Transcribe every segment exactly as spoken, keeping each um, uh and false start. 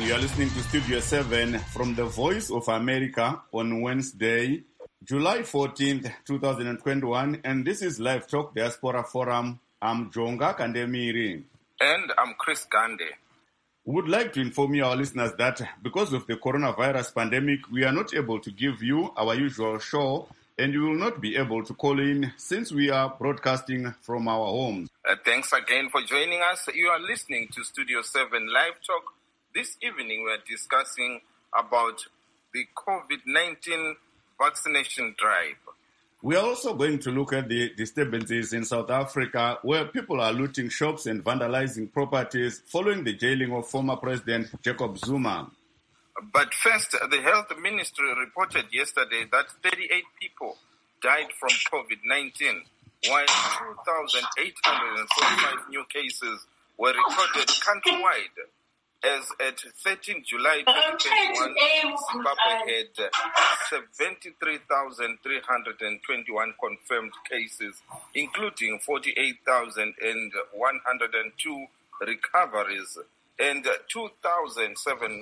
You are listening to Studio seven from the Voice of America on Wednesday, July fourteenth, twenty twenty-one, and this is Live Talk Diaspora Forum. I'm Jonga Kandemiri. And I'm Chris Gande. We would like to inform you, our listeners, that because of the coronavirus pandemic, we are not able to give you our usual show, and you will not be able to call in since we are broadcasting from our homes. Uh, thanks again for joining us. You are listening to Studio seven Live Talk. This evening we are discussing about the COVID nineteen vaccination drive. We are also going to look at the disturbances in South Africa where people are looting shops and vandalizing properties following the jailing of former President Jacob Zuma. But first, the Health Ministry reported yesterday that thirty-eight people died from COVID nineteen, while two thousand eight hundred forty-five new cases were recorded countrywide. As at thirteenth July twenty twenty-one, Zimbabwe had seventy-three thousand three hundred twenty-one confirmed cases, including forty-eight thousand one hundred two recoveries and two thousand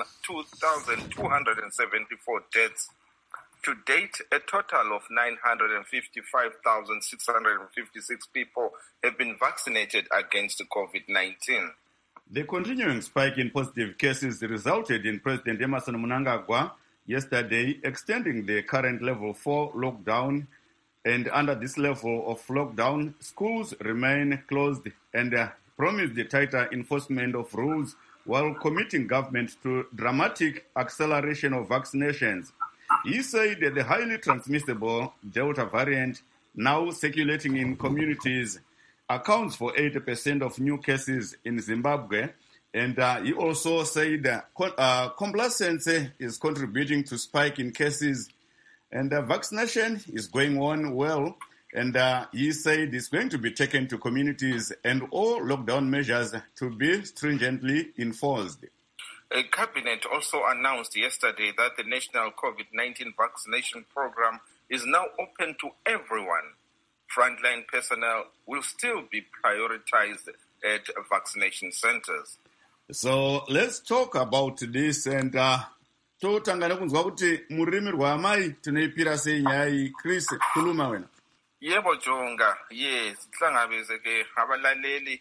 two hundred seventy-four deaths. To date, a total of nine hundred fifty-five thousand six hundred fifty-six people have been vaccinated against COVID nineteen. The continuing spike in positive cases resulted in President Emmerson Mnangagwa yesterday extending the current level four lockdown, and under this level of lockdown, schools remain closed and uh, promised the tighter enforcement of rules while committing government to dramatic acceleration of vaccinations. He said that the highly transmissible Delta variant now circulating in communities accounts for eighty percent of new cases in Zimbabwe. And uh, he also said that uh, complacency is contributing to spike in cases. And uh, vaccination is going on well. And uh, he said it's going to be taken to communities and all lockdown measures to be stringently enforced. A cabinet also announced yesterday that the national COVID nineteen vaccination program is now open to everyone. Frontline personnel will still be prioritized at vaccination centers. So let's talk about this, and uh, totangana kunzwa kuti murimi rwamai tunoipira sei nyaya iyi. Chris, khuluma wena. Yebo Jonga, yes, sihlangabeze ke abalaleli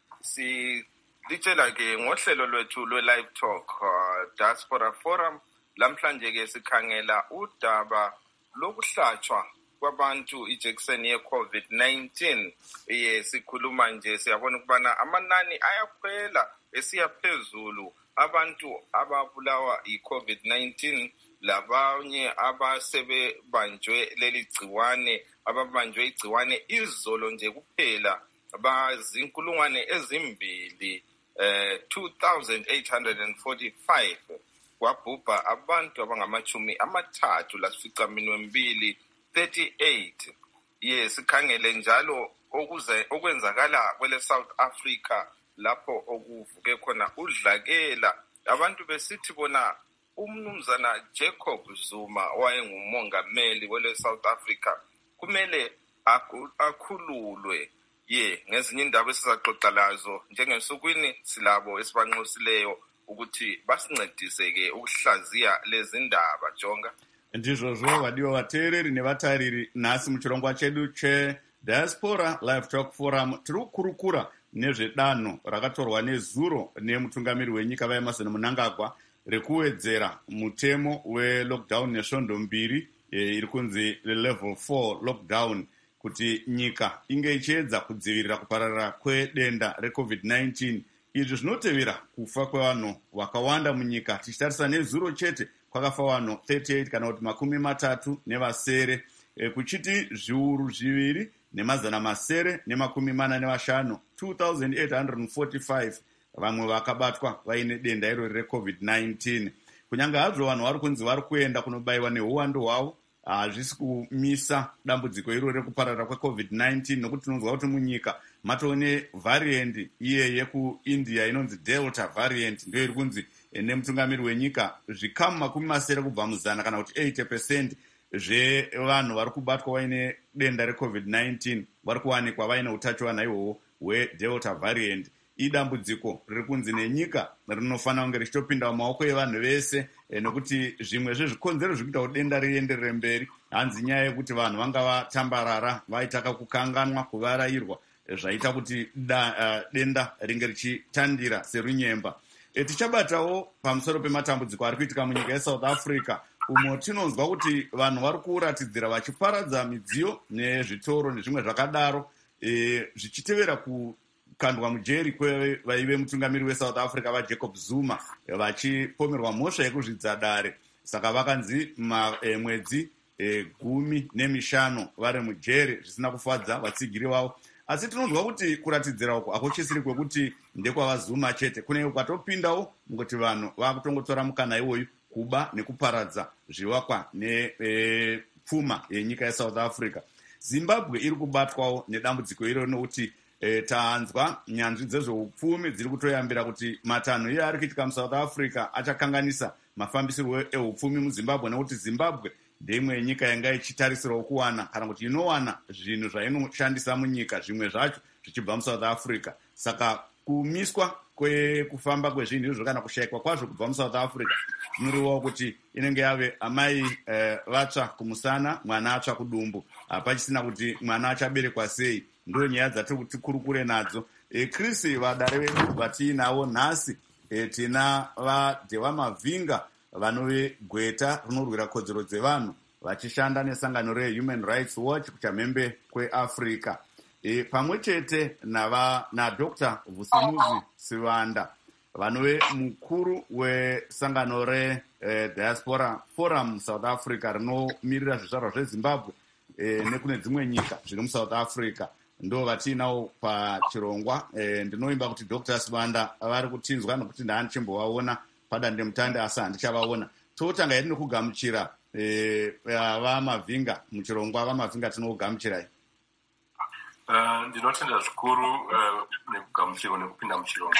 si litshela ke ngohlelo lwethu lwe live talk uh, Diaspora Forum. Lamhlanje ke sikhangela udaba lokuhlatshwa kwabantu ijekiseni ye COVID nineteen. Yes, sikhuluma nje siyabona ukubana amanani ayakhwela esiya phezulu abantu ababulawa i-COVID nineteen, labanye abasebe banjwe leli gciwane ababanjwe igciwane izolo nje kuphela bazinkulungwane ezimbili eh two thousand eight hundred forty-five kwabhubha abantu abangamachumi amathathu lasifica minwe mbili thirty-eight. Yes, sikhangele njalo okuze okwenzakala kwele South Africa lapho okuvuke khona udlakela abantu besithi bona umnumzana Jacob Zuma wayengumongameli wele South Africa kumele akhululwe. Ye ngezinye indaba esizaxoxa lazo njengesukwini silabo esibanxosileyo ukuthi basincedise ke ukuhlaziya lezi ndaba Jonga. Ndizvozvo vadiwa vateereri nevatariri, nhasi muchirongwa chedu cheDiaspora Live Talk Forum tiri kukurukura nezvedanho rakatorwa nezuro nemutungamiri wenyika vaEmmerson Mnangagwa rekuwedzera mutemo welockdown nesvondo mbiri iri kunzi level four lockdown kuti nyika inge ichiedza kudzivirira kupararira kwedenda reCovid nineteen. Izvi zvinotevera kufa kwevanhu vakawanda munyika. Tichitarisa nezuro chete kwakafa vanhu thirty-eight kana kuti makumi matatu nevasere, e, kuchiti zviuru zviviri nemazana masere nemakumi mana nevashanu two thousand eight hundred forty-five vamwe vakabatwa vaine denda irori reCovid nineteen. Kunyange hazvo vanhu vari kunzi vari kuenda kunobayiwa neuwandu hwavo, hazvisi kumisa dambudziko irori rekupararira kweCovid nineteen, nokuti tinonzwa kuti munyika matone variant iye yekuIndia inonzi Delta variant ndiyo iri kunzi nemutungamiri wenyika zvikamu makumi masere kubva muzana kana kuti eighty percent zvevanhu vari kubatwa vaine denda reCovid nineteen vari kuwanikwa vaine utachiwana ihwohwo hweDelta variant. idambudziko riri kunzi nenyika rinofanira kunge richitopinda mumaoko evanhu vese, nekuti zvimwe zvezvikonzero zviri kuita kuti denda rienderere mberi hanzi nyaya yekuti vanhu vanga vatambarara, vaitaka kukanganwa, kuvarayirwa, zvaita kuti da, uh, denda ringe richitandira serunyemba. E, tichabatawo pamusoro pematambudziko ari kuitika munyika yeSouth Africa, umo tinonzwa kuti vanhu vari kuratidzira vachiparadza midziyo nezvitoro nezvimwe zvakadaro, e, zvichitevera kukandwa mujeri kwevaive mutungamiri weSouth Africa vaJacob Zuma, vachipomerwa mhosva yekuzvidza dare. Saka vakanzi ma, e, mwedzi e, gumi nemishanu vari mujeri, zvisina kufadza vatsigiri vavo. Asi tinonzwa kuti kuratidzira uko hakuchisiri kwekuti ndekwavazuma chete, kune ukatopindawo kuti vanhu vakutongotora mukana iwoyu kuba nekuparadza zvivakwa nepfuma e, yenyika yeSouth Africa. Zimbabwe iri kubatwawo nedambudziko iro nokuti e, taanzwa nyanzvi dzezveupfumi dziri kutoyambira kuti matanho iye ari kuitika muSouth Africa achakanganisa mafambisirwo eupfumi muZimbabwe, nekuti Zimbabwe ndeimwe yenyika yanga ichitarisirawo kuwana kana kuti inowana zvinhu zvainoshandisa munyika, zvimwe zvacho zvichibva muSouth Africa. Saka kumiswa kwekufamba kwezvinhu izvo kana kushayikwa kwazvo kubva muSouth Africa zvinoriwawo kuti inenge yave amai eh, vatsva kumusana, mwana atsva kudumbu, hapachisina kuti mwana achaberekwa sei. Ndo nyaya dzatiri kuti kurukure nadzo. E, Chris, vadare vedu vatiinavo nhasi, e, tina vadhewa Mavhinga vanove gweta rinorwira kodzero dzevanhu vachishanda nesangano reHuman Rights Watch kuchamhembe kweAfrica, e, pamwe chete nadr Vusimuzi Sivanda vanove mukuru wesangano reDiaspora Forum South Africa rinomirira zvizvarwa zveZimbabwe e, nekune dzimwe nyika zviri muSouth Africa. Ndo vatiinawo pachirongwa. E, ndinoimba kuti dr Sivanda vari kutinzwa nokuti ndaanichimbovaona padande mutande asi handichavaona. Totanga yedi nokugamuchira e, vaMavhinga muchirongwa. VaMavhinga tinokugamuchirai. Uh, ndinotenda zvikuru uh, nekugamuchirwa nekupinda muchirongwa.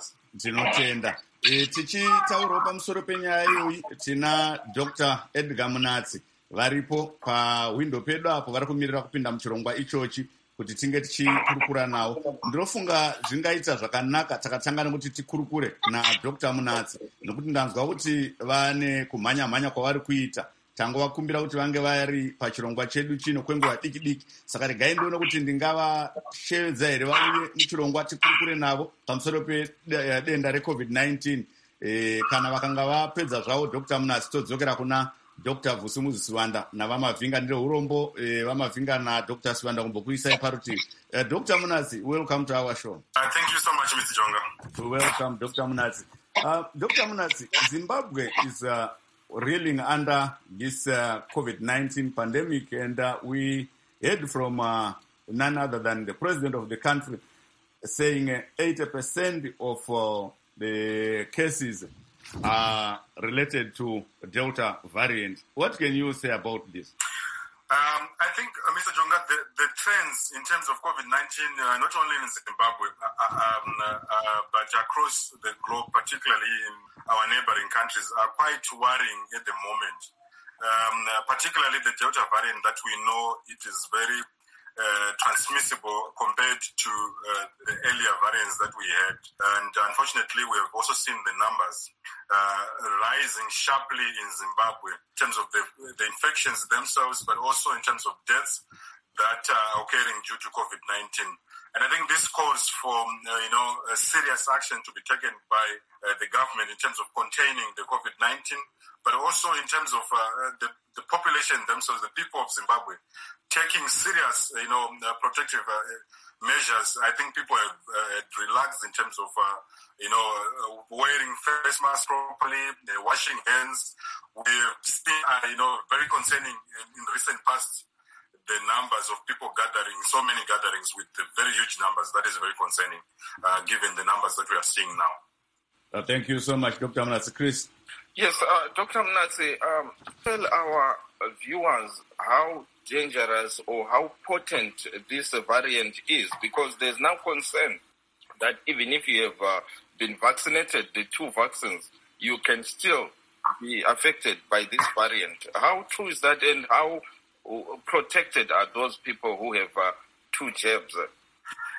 Ndinotenda. E, tichitaurawo pamusoro penyaya iyoyi tina dr Edgar Munatsi varipo pawindo pedu apo vari kumirira kupinda muchirongwa ichochi kuti tinge tichikurukura nawo. Ndinofunga zvingaita zvakanaka takatanga nekuti tikurukure nadr Munatsi, nokuti ndanzwa kuti vane kumhanya-mhanya kwavari kuita. Tangovakumbira kuti vange vari pachirongwa chedu chino kwenguva diki diki. Saka regai ndione kuti ndingavashevedza here vauye muchirongwa tikurukure navo pamusoro pedenda reCovid nineteen. E, kana vakanga vapedza zvavo dr Munatsi todzokera kuna dr Vusimuzi Sivanda navaMavhinga. Ndiro urombo e, vaMavhinga nadr Sivanda kumbokuisai parutivi. Uh, dr Munatsi, welcome to our show. Uh, thank you so much, Mister Jonga. Welcome, dr Munatsi. Uh, dr Munatsi, Zimbabwe is uh, reeling under this uh, COVID nineteen pandemic, and uh, we heard from uh, none other than the president of the country saying uh, eighty percent of uh, the cases are related to Delta variant. What can you say about this? Um, I think, uh, Mister Jonga, the, the trends in terms of COVID nineteen, uh, not only in Zimbabwe, uh, um, uh, but across the globe, particularly in our neighboring countries, are quite worrying at the moment. Um, uh, particularly the Delta variant that we know it is very uh, transmissible compared to uh, the earlier variants that we had. And unfortunately, we have also seen the numbers uh, rising sharply in Zimbabwe in terms of the, the infections themselves, but also in terms of deaths that are occurring due to COVID nineteen. And I think this calls for, uh, you know, a serious action to be taken by uh, the government in terms of containing the COVID nineteen, but also in terms of uh, the, the population themselves, the people of Zimbabwe, taking serious, you know, uh, protective uh, measures. I think people have uh, relaxed in terms of, uh, you know, uh, wearing face masks properly, uh, washing hands. We've seen, uh, you know, very concerning in, in recent past, the numbers of people gathering, so many gatherings with very huge numbers. That is very concerning, uh, given the numbers that we are seeing now. Uh, thank you so much, Doctor Munatsi. Chris? Yes, uh, Doctor Munatsi, um, tell our viewers how dangerous or how potent this variant is, because there's now concern that even if you have uh, been vaccinated, the two vaccines, you can still be affected by this variant. How true is that, and how protected are those people who have uh, two jabs?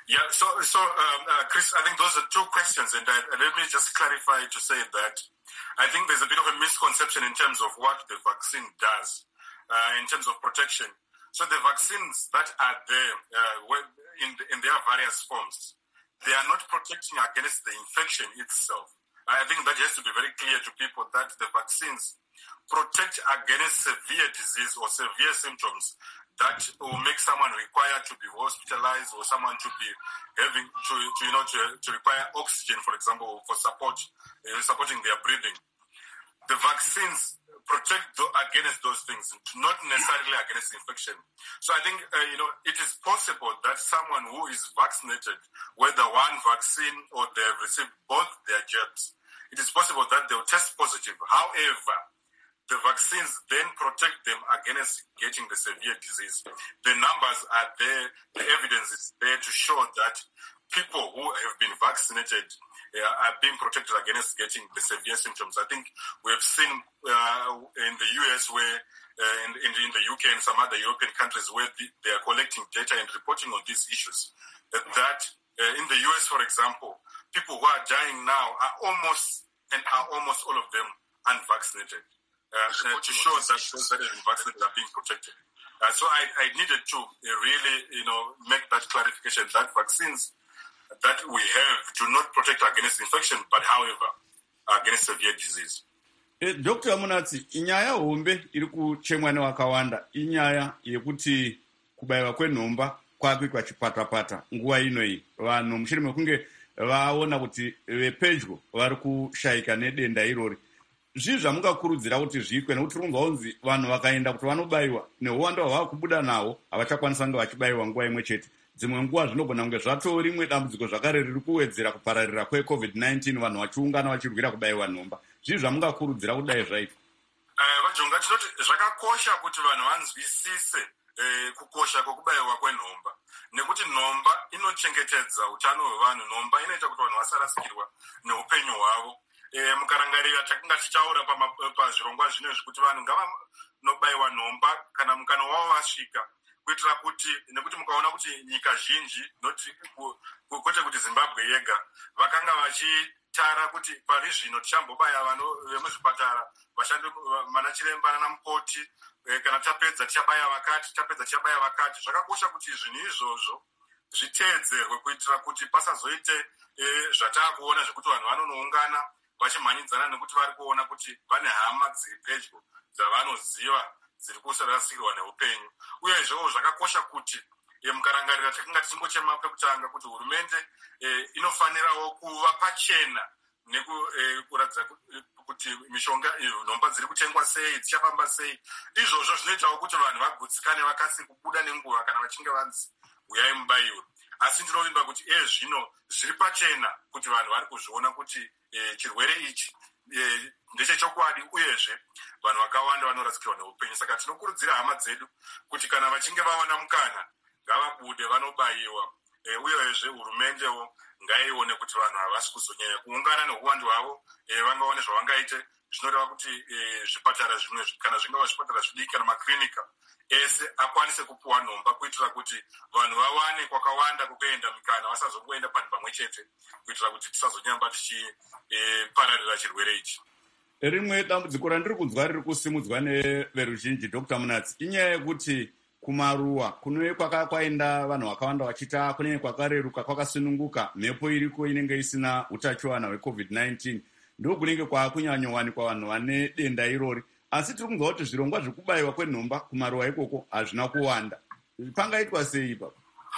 Yeah, so, so um, uh, Chris, I think those are two questions, and uh, let me just clarify to say that I think there's a bit of a misconception in terms of what the vaccine does uh, in terms of protection. So the vaccines that are there uh, in, the, in their various forms, they are not protecting against the infection itself. I think that has to be very clear to people that the vaccines protect against severe disease or severe symptoms that will make someone require to be hospitalized or someone to be having to, to you know to, to require oxygen, for example, for support uh, supporting their breathing. The vaccines protect against those things, not necessarily against infection. So I think uh, you know it is possible that someone who is vaccinated, whether one vaccine or they have received both their jabs, it is possible that they will test positive. However, the vaccines then protect them against getting the severe disease. The numbers are there, the evidence is there to show that people who have been vaccinated uh, are being protected against getting the severe symptoms. I think we have seen uh, in the U S where, uh, in, in, in the U K and some other European countries where the, they are collecting data and reporting on these issues, that, that uh, in the U S, for example, people who are dying now are almost, and are almost all of them unvaccinated. Uh, to show that those that have been vaccinated are being protected. Uh, so I, I needed to uh, really, you know, make that clarification that vaccines that we have do not protect against infection, but however, against severe disease. E, Doctor Munatsi, inyaya hombe iri kuchemwa nevakawanda inyaya yekuti kubaiwa kwenhomba kwakuitwa chipatapata nguva ino iyi. Vanhu mushure mekunge vaona kuti vepedyo vari kushaika nedenda irori. Zvii zvamungakurudzira kuti zviitwe nekuti runzwa kunzi vanhu vakaenda kuti vanobayiwa neuwanda hwava kubuda nawo havachakwanisa kunge vachibayiwa nguva imwe chete. Dzimwe nguva zvinogona kunge zvato rimwe dambudziko zvakare riri kuwedzera kupararira kwecovid nineteen vanhu vachiungana vachirwira kubayiwa nhomba. Zvii zvamungakurudzira kudai zvaitwa? Vajonga tinoti zvakakosha kuti vanhu vanzwisise kukosha kwekubayiwa kwenhomba nekuti nhomba inochengetedza utano hwevanhu. Nhomba inoita kuti vanhu vasarasikirwa neupenyu hwavo. E, mukarangarira takinga tichaura pazvirongwa zvino zvekuti vanhu ngavanobayiwa nhomba kana mukana wavo vasvika, kuitira kuti nekuti mukaona kuti nyika zhinji noti kwete kuti Zimbabwe yega vakanga vachitara kuti pari zvino tichambobaya vanhu vemuzvipatara vashandi mana chiremba nana mukoti e, kana tapedza tichabaya vakati tapedza tichabaya vakati. Zvakakosha kuti zvinhu izvozvo zviteedzerwe kuitira kuti pasazoite e, zvatakuona zvekuti vanhu vanonoungana vachimhanyidzana nekuti vari kuona kuti vane hama dziri pedyo dzavanoziva dziri kusarasikirwa neupenyu. Uyezvewo zvakakosha kuti e, mukarangarira takinga tichingochema pekutanga kuti hurumende e, inofanirawo kuva pachena nekuratidza e, kuti mishonga nhomba dziri kutengwa sei, dzichafamba sei. Izvozvo zvinoitawo kuti vanhu vagutsikane vakasire kubuda nenguva kana vachinge vanzi uyai mubayiwe. Asi ndinovimba kuti iye zvino zviri pachena kuti vanhu vari kuzviona kuti e, chirwere ichi e, ndechechokwadi uyezve vanhu vakawanda vanorasikirwa neupenyu. Saka tinokurudzira hama dzedu kuti kana vachinge vaona mukana ngavabude vanobayiwa. E, uyezve hurumendewo ngaione kuti vanhu havasi kuzonyanya kuungana neuwandu hwavo, e, vangaone zvavangaite. Zvinoreva kuti e, zvipatara zvimwe kana zvingava zvipatara zvidiki kana makirinika ese akwanise kupuwa nhomba kuitira kuti vanhu vawane kwakawanda kukuenda mikana vasazongoenda panhu pamwe chete kuitira kuti tisazonyamba tichipararira e, chirwere ichi. Rimwe dambudziko randiri kunzwa riri kusimudzwa neveruzhinji Doctor Munatsi inyaya yekuti kumaruwa kunove kwaka kwaenda vanhu vakawanda vachita kunenge kwakareruka kwakasununguka, mhepo iriko inenge isina utachiwana hwecovid nineteen, ndo kunenge kwakunyanyowanikwa vanhu vane denda irori. Asi tiri kunzwa kuti zvirongwa zvekubayiwa kwenhomba kumaruwa ikoko hazvina kuwanda. Pangaitwa sei ipapo?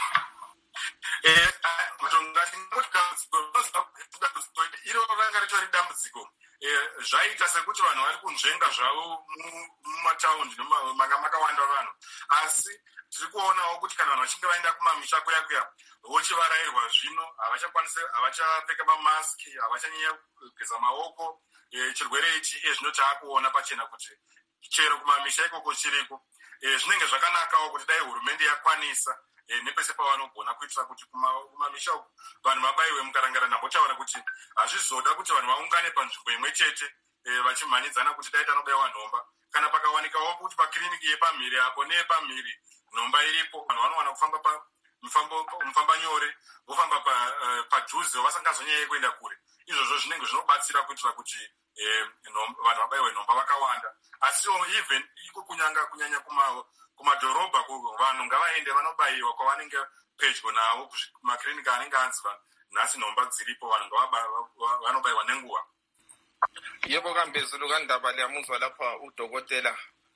Iro ranga ritori dambudziko zvaita sekuti vanhu vari kunzvenga zvavo mumataundi manga makawanda vanhu. Asi tiri kuonawo kuti kana vanhu vachinge vaenda kumamisha kuya kuya vochivarayirwa zvino havachakwanisi havachapfeka mamaski, havachanyanya kugeza maoko. E, chirwere ichi iye zvino taakuona pachena kuti chero kumamisha ikoko chiriko. E, zvinenge zvakanakawo kuti dai hurumende yakwanisa e, nepese pavanogona kuitira kuti kumamisha uku vanhu vabayiwe. Mukarangara ndambotaura kuti hazvizoda kuti vanhu vaungane panzvimbo imwe chete e, vachimhanyidzana kuti dai tanobayiwa nhomba. Kana pakawanikawo kuti pakiriniki yepamhiri apo neyepamhiri nhomba iripo, vanhu vanowana kufamba mufamba nyore vofamba padhuze vasangazonyanye kuenda kure. Izvozvo zvinenge zvinobatsira kuitira kuti vanhu vabayiwe nhomba vakawanda. Asi even iko kunyanga kunyanya kumadhorobha vanhu ngavaende vanobayiwa kwavanenge pedyo navo kumakirinika anenge anzi nhasi nhomba dziripo, vanhu vanobayiwa nenguva. Yebo Kambezulu kandaba liyamuzwa lapha udokotela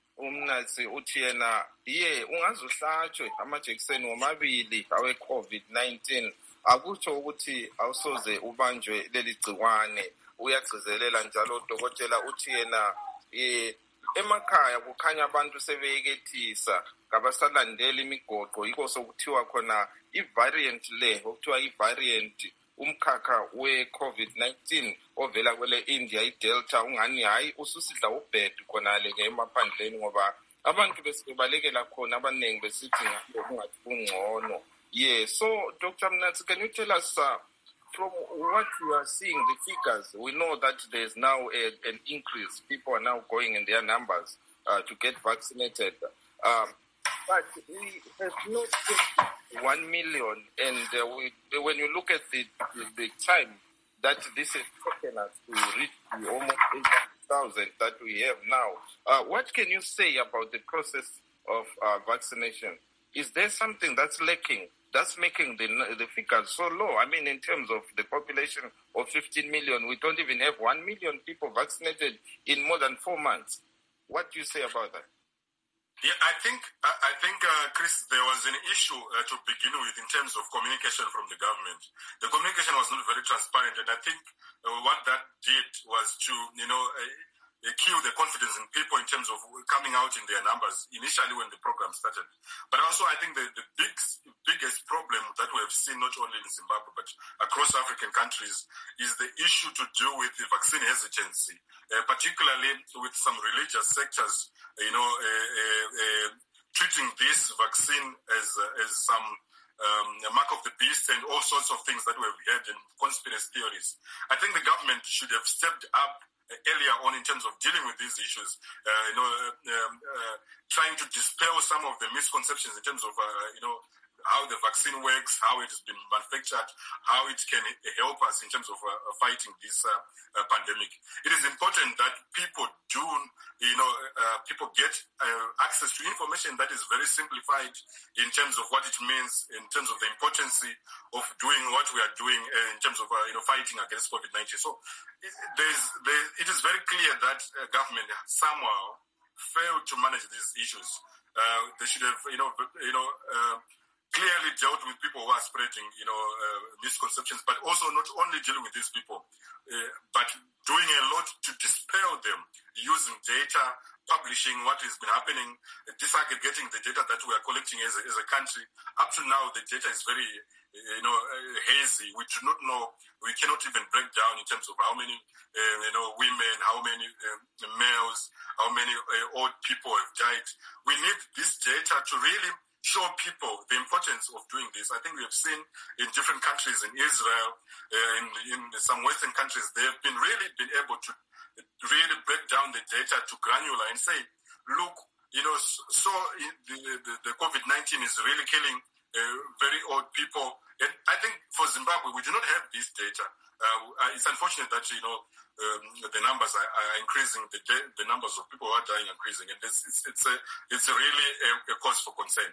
umnasi uthi yena iye ungazuhlatshwe amajekiseni womabili awe-COVID nineteen akutsho ukuthi awusoze ubanjwe leli gciwane. Uyagcizelela njalo udokotela uthi yena eh emakhaya kukhanya abantu sebeyekethisa kabasalandeli imigoqo, yiko sokuthiwa khona i-variant le okuthiwa i-variant umkhakha we-COVID nineteen ovela kwele India i-Delta ungani hayi ususidla ubhedu khonale ke emaphandleni ngoba abantu besibalekela khona abaningi besithi ngathi kungcono. Yeah, so Doctor Mnatsi, can you tell us uh, from what you are seeing, the figures, we know that there's now a, an increase. People are now going in their numbers uh, to get vaccinated. Um, but we have not yet one million. And uh, we, when you look at the, the, the time that this has taken us to reach the almost eight thousand that we have now, uh, what can you say about the process of uh, vaccination? Is there something that's lacking, that's making the the figures so low? I mean, in terms of the population of fifteen million, we don't even have one million people vaccinated in more than four months. What do you say about that? Yeah, I think, I think, uh, Chris, there was an issue uh, to begin with in terms of communication from the government. The communication was not very transparent, and I think uh, what that did was to, you know, uh, kill the confidence in people in terms of coming out in their numbers initially when the program started. But also, I think the, the big, biggest problem that we have seen not only in Zimbabwe but across African countries is the issue to do with the vaccine hesitancy, uh, particularly with some religious sectors, you know, uh, uh, uh, treating this vaccine as uh, as some um, a mark of the beast and all sorts of things that we have heard in conspiracy theories. I think the government should have stepped up earlier on in terms of dealing with these issues, uh, you know, um, uh, trying to dispel some of the misconceptions in terms of, uh, you know, how the vaccine works, how it has been manufactured, how it can help us in terms of uh, fighting this uh, uh, pandemic. It is important that people do, you know, uh, people get uh, access to information that is very simplified in terms of what it means, in terms of the importance of doing what we are doing uh, in terms of, uh, you know, fighting against COVID nineteen. So there's, there, it is very clear that uh, government somehow failed to manage these issues. Uh, they should have, you know, you know, uh, clearly dealt with people who are spreading, you know, uh, misconceptions, but also not only dealing with these people, uh, but doing a lot to dispel them using data, publishing what has been happening, uh, disaggregating the data that we are collecting as a, as a country. Up to now, the data is very, uh, you know, uh, hazy. We do not know, we cannot even break down in terms of how many, uh, you know, women, how many uh, males, how many uh, old people have died. We need this data to really show people the importance of doing this. I think we have seen in different countries, in Israel, uh, in, in some Western countries, they have been really been able to really break down the data to granular and say, look, you know, so the, the, the COVID nineteen is really killing uh, very old people. And I think for Zimbabwe, we do not have this data. Uh, it's unfortunate that, you know, um, the numbers are, are increasing, the, the numbers of people who are dying are increasing. And it's, it's, it's, a, it's a really a, a cause for concern.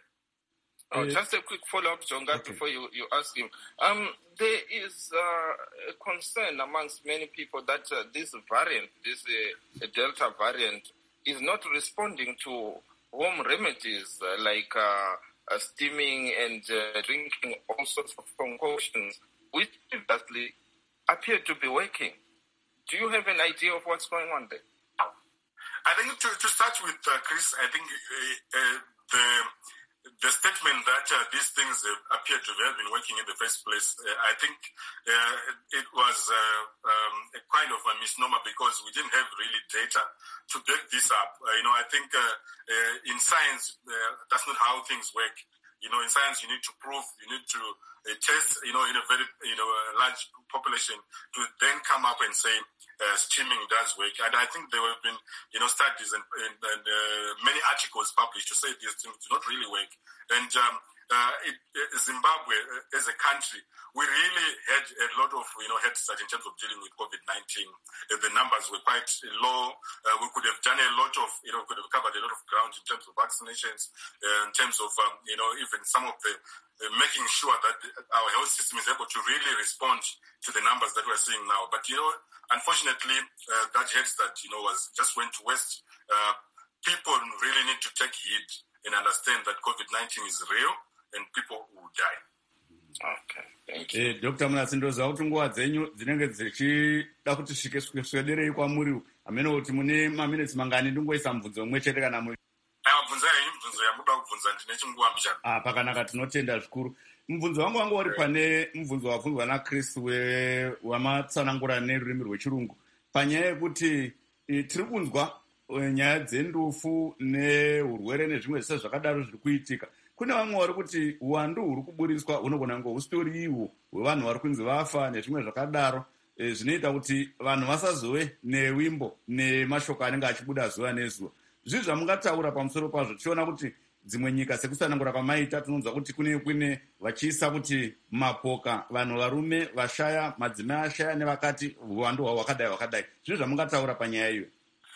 Oh, just a quick follow-up, Jonga, okay. before you, you ask him. Um, there is uh, a concern amongst many people that uh, this variant, this uh, Delta variant, is not responding to home remedies uh, like uh, uh, steaming and uh, drinking all sorts of concoctions, which previously appear to be working. Do you have an idea of what's going on there? I think to, to start with, uh, Chris, I think uh, uh, the... The statement that uh, these things uh, appear to have been working in the first place, uh, I think uh, it was uh, um, a kind of a misnomer because we didn't have really data to back this up. Uh, you know, I think uh, uh, in science, uh, that's not how things work. You know, in science, you need to prove, you need to uh, test, you know, in a very, you know, a large population to then come up and say uh, streaming does work. And I think there have been, you know, studies and, and, and uh, many articles published to say these things do not really work. And um, uh, it, uh, Zimbabwe uh, as a country, we really had a lot of, you know, head start in terms of dealing with COVID nineteen. Uh, the numbers were quite low. Uh, we could have done a lot of, you know, could have covered a lot of ground in terms of vaccinations, uh, in terms of, um, you know, even some of the uh, making sure that our health system is able to really respond to the numbers that we're seeing now. But, you know, unfortunately, uh, that head start, you know, was just went to waste. Uh, people really need to take heed and understand that COVID nineteen is real and people will die. Okay, thank you. Eh, Doctor Munasi, ndoziva kuti nguva dzenyu dzinenge dzichida kuti svikeswederei kwamuri amene kuti mune maminitsi mangani ndingoisa mubvunzo umwe chete kana muri. Mubvunzo yenyu mubvunzo yamuda kubvunza ndine chinguva mbichana. Ah, pakanaka, tinotenda zvikuru. Mubvunzo wangu wanga uri pane mubvunzo wabvunzwa naChris wamatsanangura nerurimi rwechirungu panyaya yekuti tiri kunzwa nyaya dzendufu neurwere nezvimwe zvise zvakadaro zviri kuitika. Kune vamwe vari kuti uwandu huri kuburiswa hunogona kunge husitori ihwo hwevanhu vari kunzi vafa nezvimwe zvakadaro zvinoita kuti vanhu vasazove newimbo nemashoko anenge achibuda zuva nezuva. Zvizvi zvamungataura pamusoro pazvo tichiona kuti dzimwe nyika sekutsanangura kwamaita tinonzwa kuti kune kune vachiisa kuti mapoka vanhu varume vashaya madzimai ashaya nevakati uwandu hwavo hwakadai hwakadai. Zvizvi zvamungataura panyaya iyo.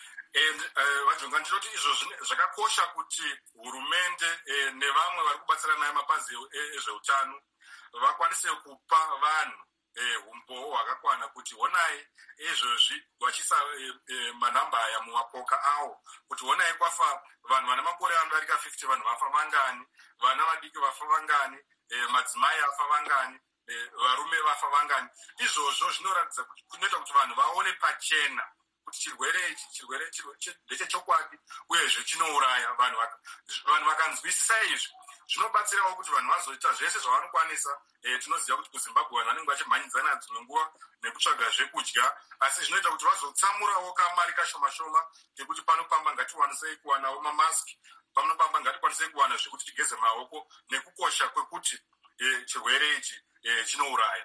And vajonga ndinoti izvo zvakakosha kuti hurumende nevamwe vari kubatsira naye mapazi ezveutano vakwanise kupa vanhu umboo hwakakwana kuti honai izvozvi vachiisa manhamba aya mumapoka avo kuti honai kwafa vanhu vane makore anodarika fifty vanhu vafa vangani, vana vadiki vafa vangani, madzimai afa vangani, varume vafa vangani. Izvozvo zvinoratidza kuti kunoita kuti vanhu vaone pachena kuti chirwere ichi chirwere ndechechokwadi uyezve chinouraya. Vanhu vanhu vakanzwisisa izvi zvinobatsirawo kuti vanhu vazoita zvese zvavanokwanisa. Tinoziva kuti kuZimbabwe vanhu vanenge vachimhanyidzana dzimwe nguva nekutsvaga zvekudya, asi zvinoita kuti vazotsamurawo kamari kashoma shoma kekuti panopamba ngatiwanisei kuwanawo mamaski, panopamba ngatikwanisei kuwana zvekuti tigeze maoko nekukosha kwekuti chirwere ichi chinouraya.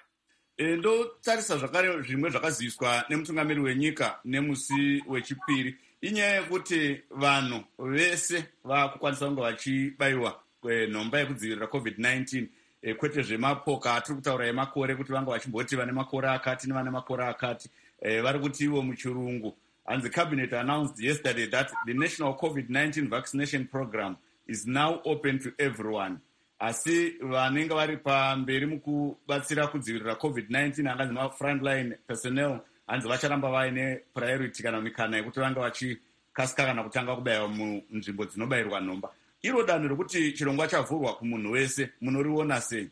Ndotarisa zvakare zvimwe zvakaziviswa nemutungamiri wenyika nemusi wechipiri inyaya yekuti vanhu vese vakukwanisa kunge vachibayiwa nhomba yekudzivirira COVID nineteen, kwete zvemapoka atiri kutaura emakore kuti vanga vachimboti vane makore akati nevane makore akati. Vari kuti ivo muchirungu and the cabinet announced yesterday that the national COVID nineteen vaccination program is now open to everyone. Asi vanenge vari pamberi mukubatsira kudzivirira COVID nineteen anganzi ma-frontline personnel hanzi vacharamba vaine priority kana mikana yekuti vanga vachikasika kana kutanga kubayiwa munzvimbo dzinobayirwa nhomba. Iro danho rekuti chirongwa chavhurwa kumunhu wese munoriona sei?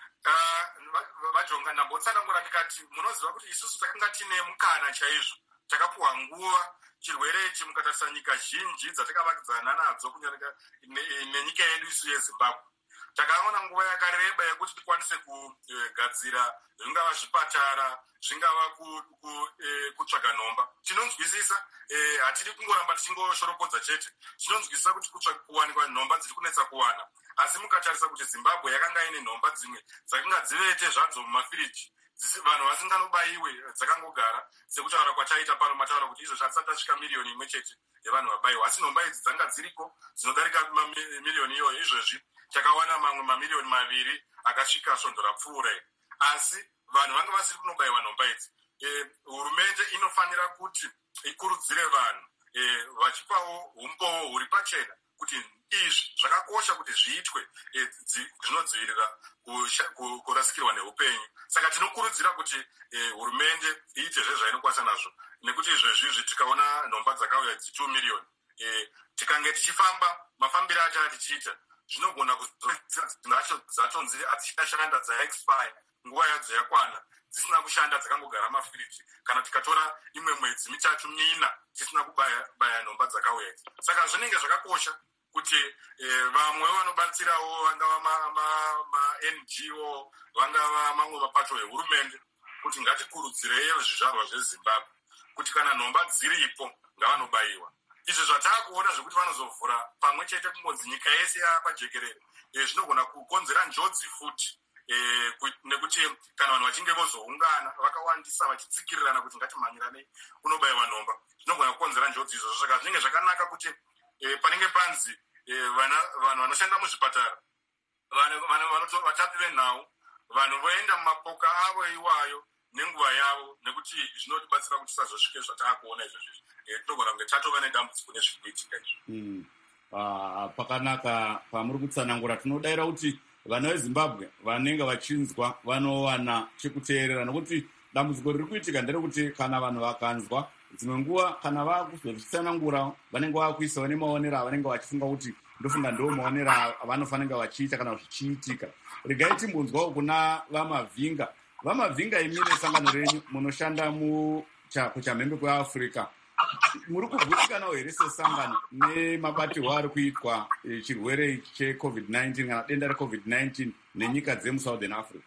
Vajonga ndambotsanangura ndikati munoziva kuti isusu takanga tine mukana chaizvo, takapuwa nguva. Chirwere ichi mukatarisa nyika zhinji dzatakavakidzana nadzo kunyarika nenyika yedu isu yeZimbabwe, takaona nguva yakareba yekuti tikwanise kugadzira zvingava zvipatara, zvingava kutsvaga nhomba. Tinonzwisisa, hatiri kungoramba tichingoshoropodza chete. Tinonzwisisa kuti kuwanikwa nhomba dziri kunetsa kuwana, asi mukatarisa kuti Zimbabwe yakanga ine nhomba dzimwe dzakanga dzivete zvadzo mumafiriji, vanhu vasinganobayiwe dzakangogara. Sekutaura kwataita pano mataura kuti izvo zvatisati tasvika miriyoni imwe chete yevanhu vabayiwa, asi nhomba idzi dzanga dziriko dzinodarika miriyoni iyoyo. Izvozvi takawana mamwe mamiliyoni maviri akasvika svondo rapfuura. Asi vanhu vanga vasiri kunobayiwa nhomba idzi. Hurumende inofanira kuti ikurudzire vanhu vachipawo umboo huri pachena kuti izvi zvakakosha kuti zviitwe zvinodzivirira kurasikirwa neupenyu. Saka tinokurudzira kuti hurumende iite zvezvainokwanisa nazvo, nekuti izvezvizvi tikaona nhomba dzakauya dzi two miliyoni, tikange tichifamba mafambiro acho atichiita zvinogona kuzoacho dzatonzi hadzichashanda dzaexpire nguva yadzo yakwana dzisina kushanda dzakangogara mafiriji, kana tikatora imwe mwedzi mitatu mina tisina kubaya nhomba dzakauya idzi. Saka zvinenge zvakakosha kuti vamwe vanobatsirawo vangava ma-N G O vangava mamwe mapato ehurumende kuti ngatikurudzirei zvizvarwa zveZimbabwe kuti kana nhomba dziripo ngavanobayiwa. Izvo zvatakuona zvekuti vanozovhura pamwe chete kungonzi nyika yese yapajekerere zvinogona kukonzera njodzi futi, nekuti kana vanhu vachinge vozoungana vakawandisa vachitsikirirana kuti ngatimhanyiranei kunobayiwa nhomba zvinogona kukonzera njodzi izvozvo. Saka zvinenge zvakanaka kuti panenge panzi vanhu vanoshanda muzvipatara vanhu vachapi venhau vanhu voenda mumapoka avo iwayo nenguva yavo nekuti zvinotibatsira kuti tisazosvike zvataakuona izvozvizvi tinogona kunge tatova nedambudziko nezviri kuitika izvi. Pakanaka pamuri kutsanangura. Tinodayira kuti vana vezimbabwe vanenge vachinzwa vanowana chekuteerera, nokuti dambudziko riri kuitika nderekuti kana vanhu vakanzwa dzimwe nguva kana vakuzozvitsanangura vanenge vakuisawo nemaonero avanenge vachifunga kuti ndofunga ndo maonero avanofanira vachiita kana zvichiitika. Regai timbunzwawo kuna vamavhinga. Vamavhinga imi nesangano renyu munoshanda kuchamhembe kweafrica, muri kugutsikanawo here sesangano nemabatirwo ari kuitwa chirwere checovid nineteen kana denda recovid nineteen nenyika dzemusouthern africa?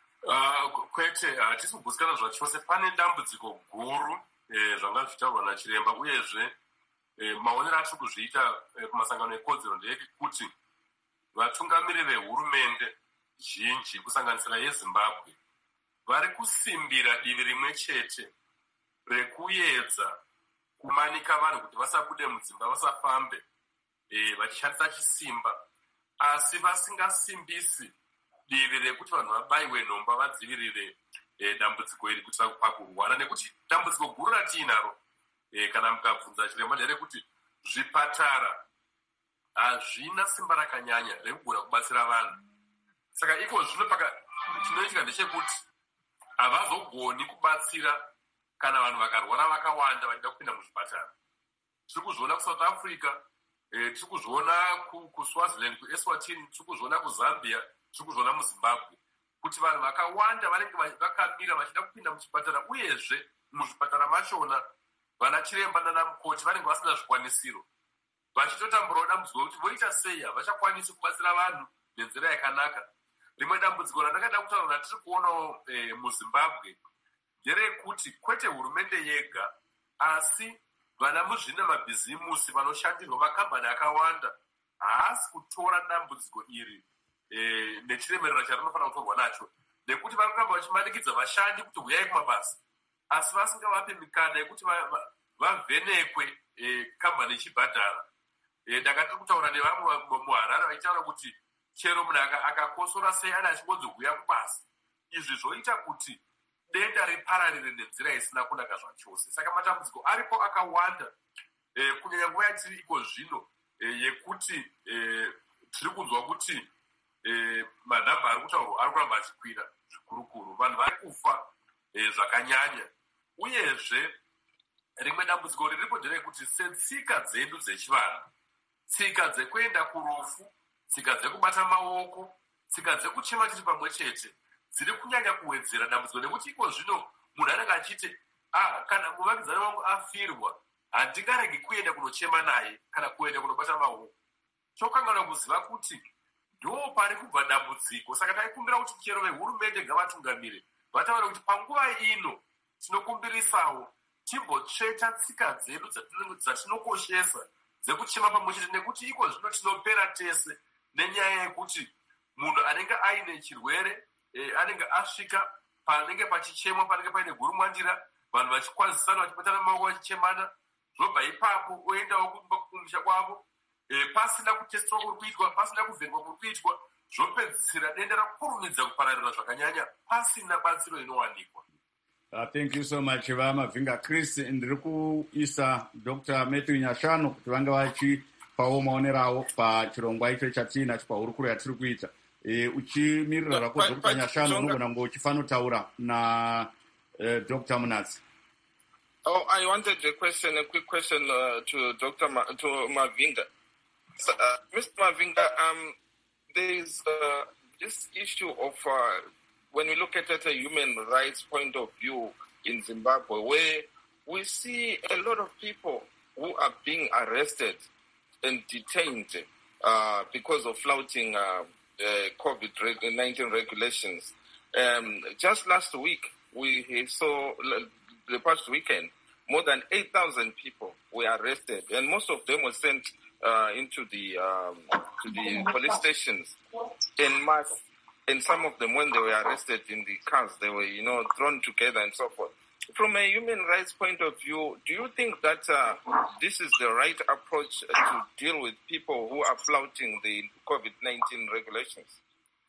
Kwete, hatisi kugutsikana zvachose. Pane dambudziko guru zvanga zvichitaurwa nachiremba, uyezve maonero atiri kuzviita kumasangano ekodzero ndeyekuti vatungamiri vehurumende zhinji kusanganisira yezimbabwe vari kusimbira divi rimwe chete rekuedza kumanika vanhu kuti vasabude mudzimba, vasafambe vachishandisa chisimba, asi vasingasimbisi divi rekuti vanhu vabayiwe nhomba vadzivirire dambudziko iri kuitira pakurwara. Nekuti dambudziko guru ratiinaro kana mukabvunza chiremba nderekuti zvipatara hazvina simba rakanyanya rekugona kubatsira vanhu. Saka iko zvino chinoitika ndechekuti havazogoni kubatsira kana vanhu vakarwara vakawanda vachida kupinda muzvipatara. Tiri kuzviona kusouth africa, tiri kuzviona kuswaziland, kueswatini, tiri kuzviona kuzambia, tiri kuzviona muzimbabwe, kuti vanhu vakawanda vanenge vakamira vachida kupinda muchipatara, uyezve muzvipatara machona vana chiremba nana mukoti vanenge vasina zvikwanisiro, vachitotamburawo dambudziko kuti voita sei havachakwanisi kubatsira vanhu nenzira yakanaka. Rimwe dambudziko randakada kutaura ratiri kuonawo muzimbabwe nderekuti kwete hurumende yega, asi vana muzvina mabhizimusi vanoshandirwa makambani akawanda haasi kutora dambudziko iri nechiremerera charinofanira kutorwa nacho, nekuti vari kuramba vachimanikidza vashandi kuti huyai kumabasa, asi vasingavape mikana yekuti vavhenekwe kambani ichibhadhara. Ndakatiri kutaura nevamwe muharare vachitaura kuti chero munhu akakosora sei ana achingodzohuya kubasa, izvi zvoita kuti denda ripararire nenzira isina kunaka zvachose. Saka matambudziko aripo akawanda, kunyanya nguva yatiri iko zvino yekuti tiri kunzwa kuti manhamba ari kutaurwa ari kuramba achikwira zvikurukuru, vanhu vari kufa zvakanyanya. Uyezve rimwe dambudziko riripo nderekuti setsika dzedu dzechivanhu, tsika dzekuenda kurufu, tsika dzekubata maoko, tsika dzekuchema tiri pamwe chete dziri kunyanya kuwedzera dambudziko, nekuti iko zvino munhu anenge achiti kana muvakidzani wangu afirwa handingaregi kuenda kunochema naye kana kuenda kunobata maoko. Chokanganwa kuziva kuti ndo pari kubva dambudziko. Saka taikumbira kuti chero vehurumende ngavatungamire vataura kuti panguva ino tinokumbirisawo timbotsveta tsika dzedu dzatinokoshesa dzekuchema pamwe chete, nekuti iko zvino tinopera tese nenyaya yekuti munhu anenge aine chirwere anenge asvika panenge pachichemwa, panenge paine gurumwandira, vanhu vachikwazisana vachibatana maoko vachichemana, zvobva ipapo oendawo kumusha kwavo pasina kutesitwa kuri kuitwa, pasina kuvhenekwa kuri kuitwa, zvopedzisira denda rakurumidza kupararira zvakanyanya pasina batsiro inowanikwa. Uh, thank you so much vamavhinga. Chris, ndiri kuisa Doctor Matthew Nyashanu kuti vanga vachipawo maonero avo pachirongwa icho chatiinacho pahurukuro yatiri kuita. E, uchimirira rako Doctor Nyashanu unogona kunge uchifanotaura na uh, Doctor Munatsi. Oh, I wanted a question, a quick question uh, to Doctor Ma, to Mavinga. So, uh, Mister Mavinga, um, there is uh, this issue of uh, when we look at it at a human rights point of view in Zimbabwe, where we see a lot of people who are being arrested and detained uh, because of flouting uh, uh, COVID nineteen regulations. Um, just last week, we saw, the past weekend, more than eight thousand people were arrested, and most of them were sent uh, into the um, to the police stations en masse. And some of them, when they were arrested in the cars, they were, you know, thrown together and so forth. From a human rights point of view, do you think that uh, this is the right approach to deal with people who are flouting the COVID nineteen regulations?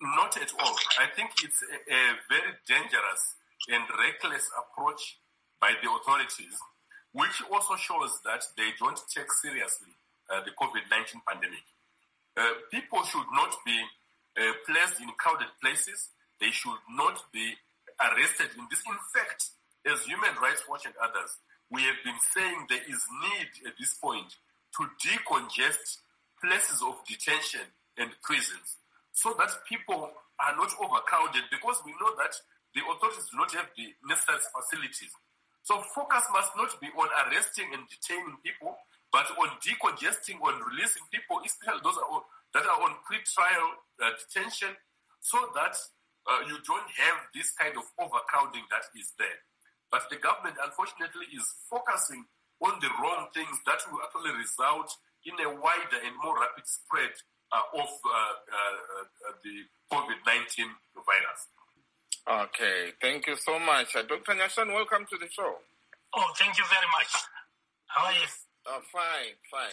Not at all. I think it's a, a very dangerous and reckless approach by the authorities, which also shows that they don't take seriously uh, the COVID nineteen pandemic. Uh, people should not be uh, placed in crowded places. They should not be arrested in this. In fact, as Human Rights Watch and others, we have been saying there is need at this point to decongest places of detention and prisons so that people are not overcrowded, because we know that the authorities do not have the necessary facilities. So focus must not be on arresting and detaining people, but on decongesting, on releasing people, especially those are on, that are on pre-trial uh, detention, so that uh, you don't have this kind of overcrowding that is there. But the government, unfortunately, is focusing on the wrong things that will actually result in a wider and more rapid spread uh, of uh, uh, uh, the COVID nineteen virus. Okay, thank you so much. Uh, Doctor Nyashan, welcome to the show. Oh, thank you very much. How are you? Uh, fine, fine.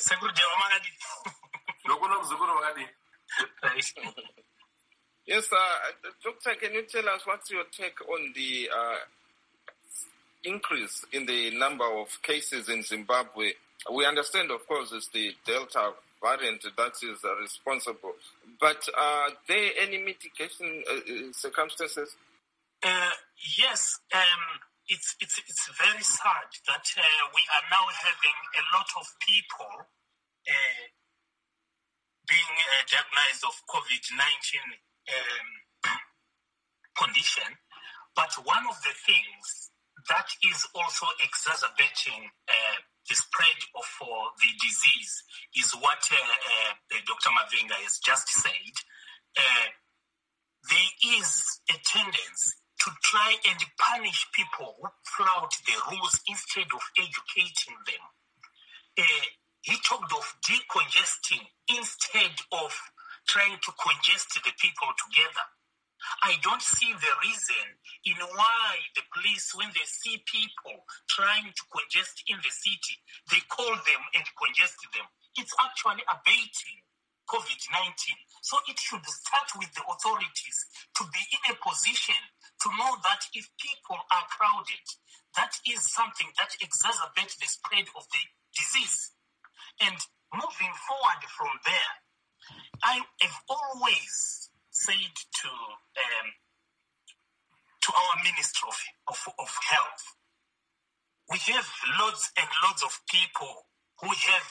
Yes, uh, Doctor, can you tell us what's your take on the uh, increase in the number of cases in Zimbabwe? We understand, of course, it's the Delta variant that is uh, responsible. But are there any mitigation uh, circumstances? Uh, yes, um, it's it's it's very sad that uh, we are now having a lot of people uh, being uh, diagnosed of COVID nineteen um, condition. But one of the things that is also exacerbating uh, the spread of uh, the disease is what uh, uh, Doctor Mavinga has just said. Uh, there is a tendency to try and punish people who flout the rules instead of educating them. Uh, he talked of decongesting instead of trying to congest the people together. I don't see the reason in why the police, when they see people trying to congest in the city, they call them and congest them. It's actually abating COVID nineteen. So it should start with the authorities to be in a position to know that if people are crowded, that is something that exacerbates the spread of the disease. And moving forward from there, I have always said to um, to our Minister of, of, of Health, we have loads and loads of people who have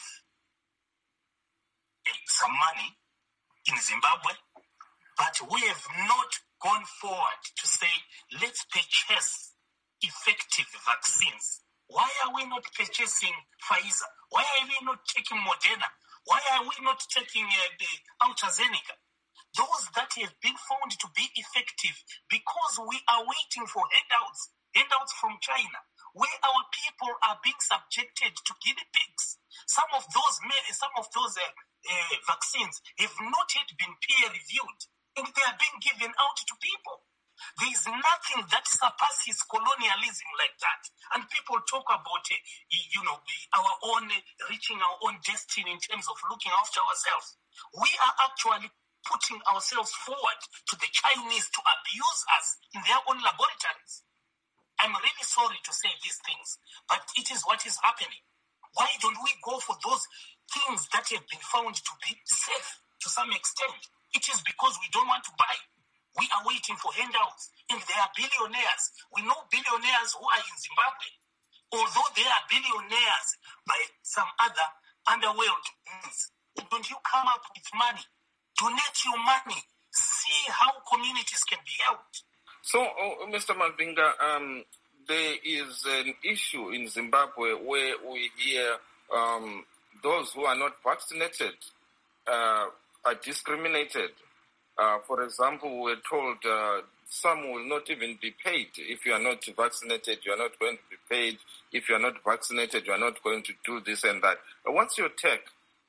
uh, some money in Zimbabwe, but we have not gone forward to say, let's purchase effective vaccines. Why are we not purchasing Pfizer? Why are we not taking Moderna? Why are we not taking uh, the AstraZeneca? Those that have been found to be effective, because we are waiting for handouts, handouts from China, where our people are being subjected to guinea pigs. Some of those some of those uh, uh, vaccines have not yet been peer reviewed, and they are being given out to people. There is nothing that surpasses colonialism like that. And people talk about, uh, you know, our own, uh, reaching our own destiny in terms of looking after ourselves. We are actually putting ourselves forward to the Chinese to abuse us in their own laboratories. I'm really sorry to say these things, but it is what is happening. Why don't we go for those things that have been found to be safe to some extent? It is because we don't want to buy. We are waiting for handouts, and there are billionaires. We know billionaires who are in Zimbabwe. Although they are billionaires by some other underworld means, don't you come up with money? Donate your money. See how communities can be helped. So, oh, Mister Mavinga, um, there is an issue in Zimbabwe where we hear um, those who are not vaccinated uh, are discriminated. Uh, for example, we're told uh, some will not even be paid. If you are not vaccinated, you are not going to be paid. If you are not vaccinated, you are not going to do this and that. But what's your take?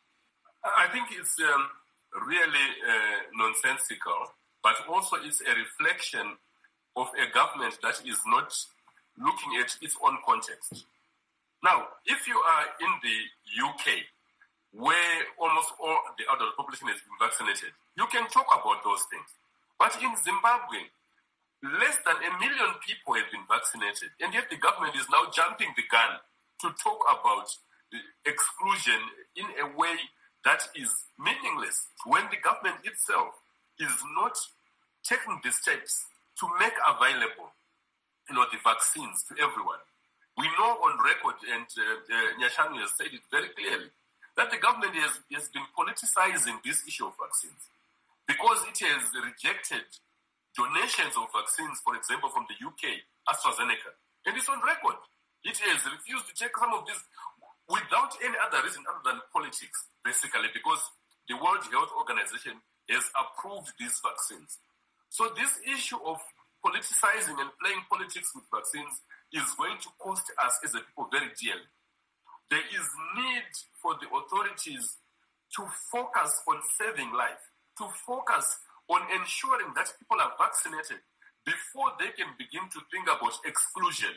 I think it's um, really uh, nonsensical, but also it's a reflection of a government that is not looking at its own context. Now, if you are in the U K, where almost all the adult population has been vaccinated, you can talk about those things. But in Zimbabwe, less than a million people have been vaccinated, and yet the government is now jumping the gun to talk about exclusion in a way that is meaningless, when the government itself is not taking the steps to make available, you know, the vaccines to everyone. We know on record, and uh, uh, Nyashanu has said it very clearly, that the government has, has been politicizing this issue of vaccines because it has rejected donations of vaccines, for example, from the U K, AstraZeneca. And it's on record. It has refused to take some of this without any other reason other than politics, basically, because the World Health Organization has approved these vaccines. So this issue of politicizing and playing politics with vaccines is going to cost us as a people very dearly. There is need for the authorities to focus on saving life, to focus on ensuring that people are vaccinated before they can begin to think about exclusion.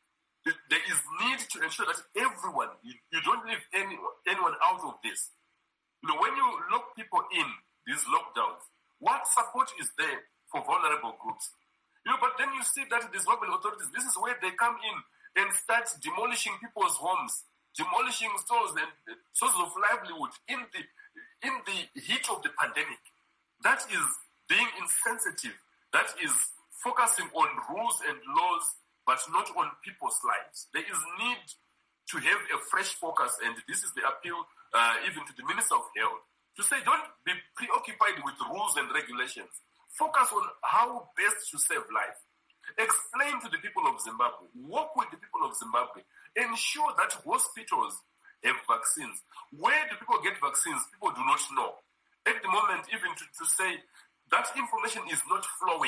There is need to ensure that everyone, you, you don't leave any, anyone out of this. You know, when you lock people in these lockdowns, what support is there for vulnerable groups? You know, but then you see that these local authorities, this is where they come in and start demolishing people's homes, demolishing stores and sources of livelihood in the in the heat of the pandemic. That is being insensitive. That is focusing on rules and laws, but not on people's lives. There is need to have a fresh focus, and this is the appeal uh, even to the Minister of Health, to say don't be preoccupied with rules and regulations. Focus on how best to save life. Explain to the people of Zimbabwe, work with the people of Zimbabwe, ensure that hospitals have vaccines. Where do people get vaccines? People do not know. At the moment, even to, to say that information is not flowing.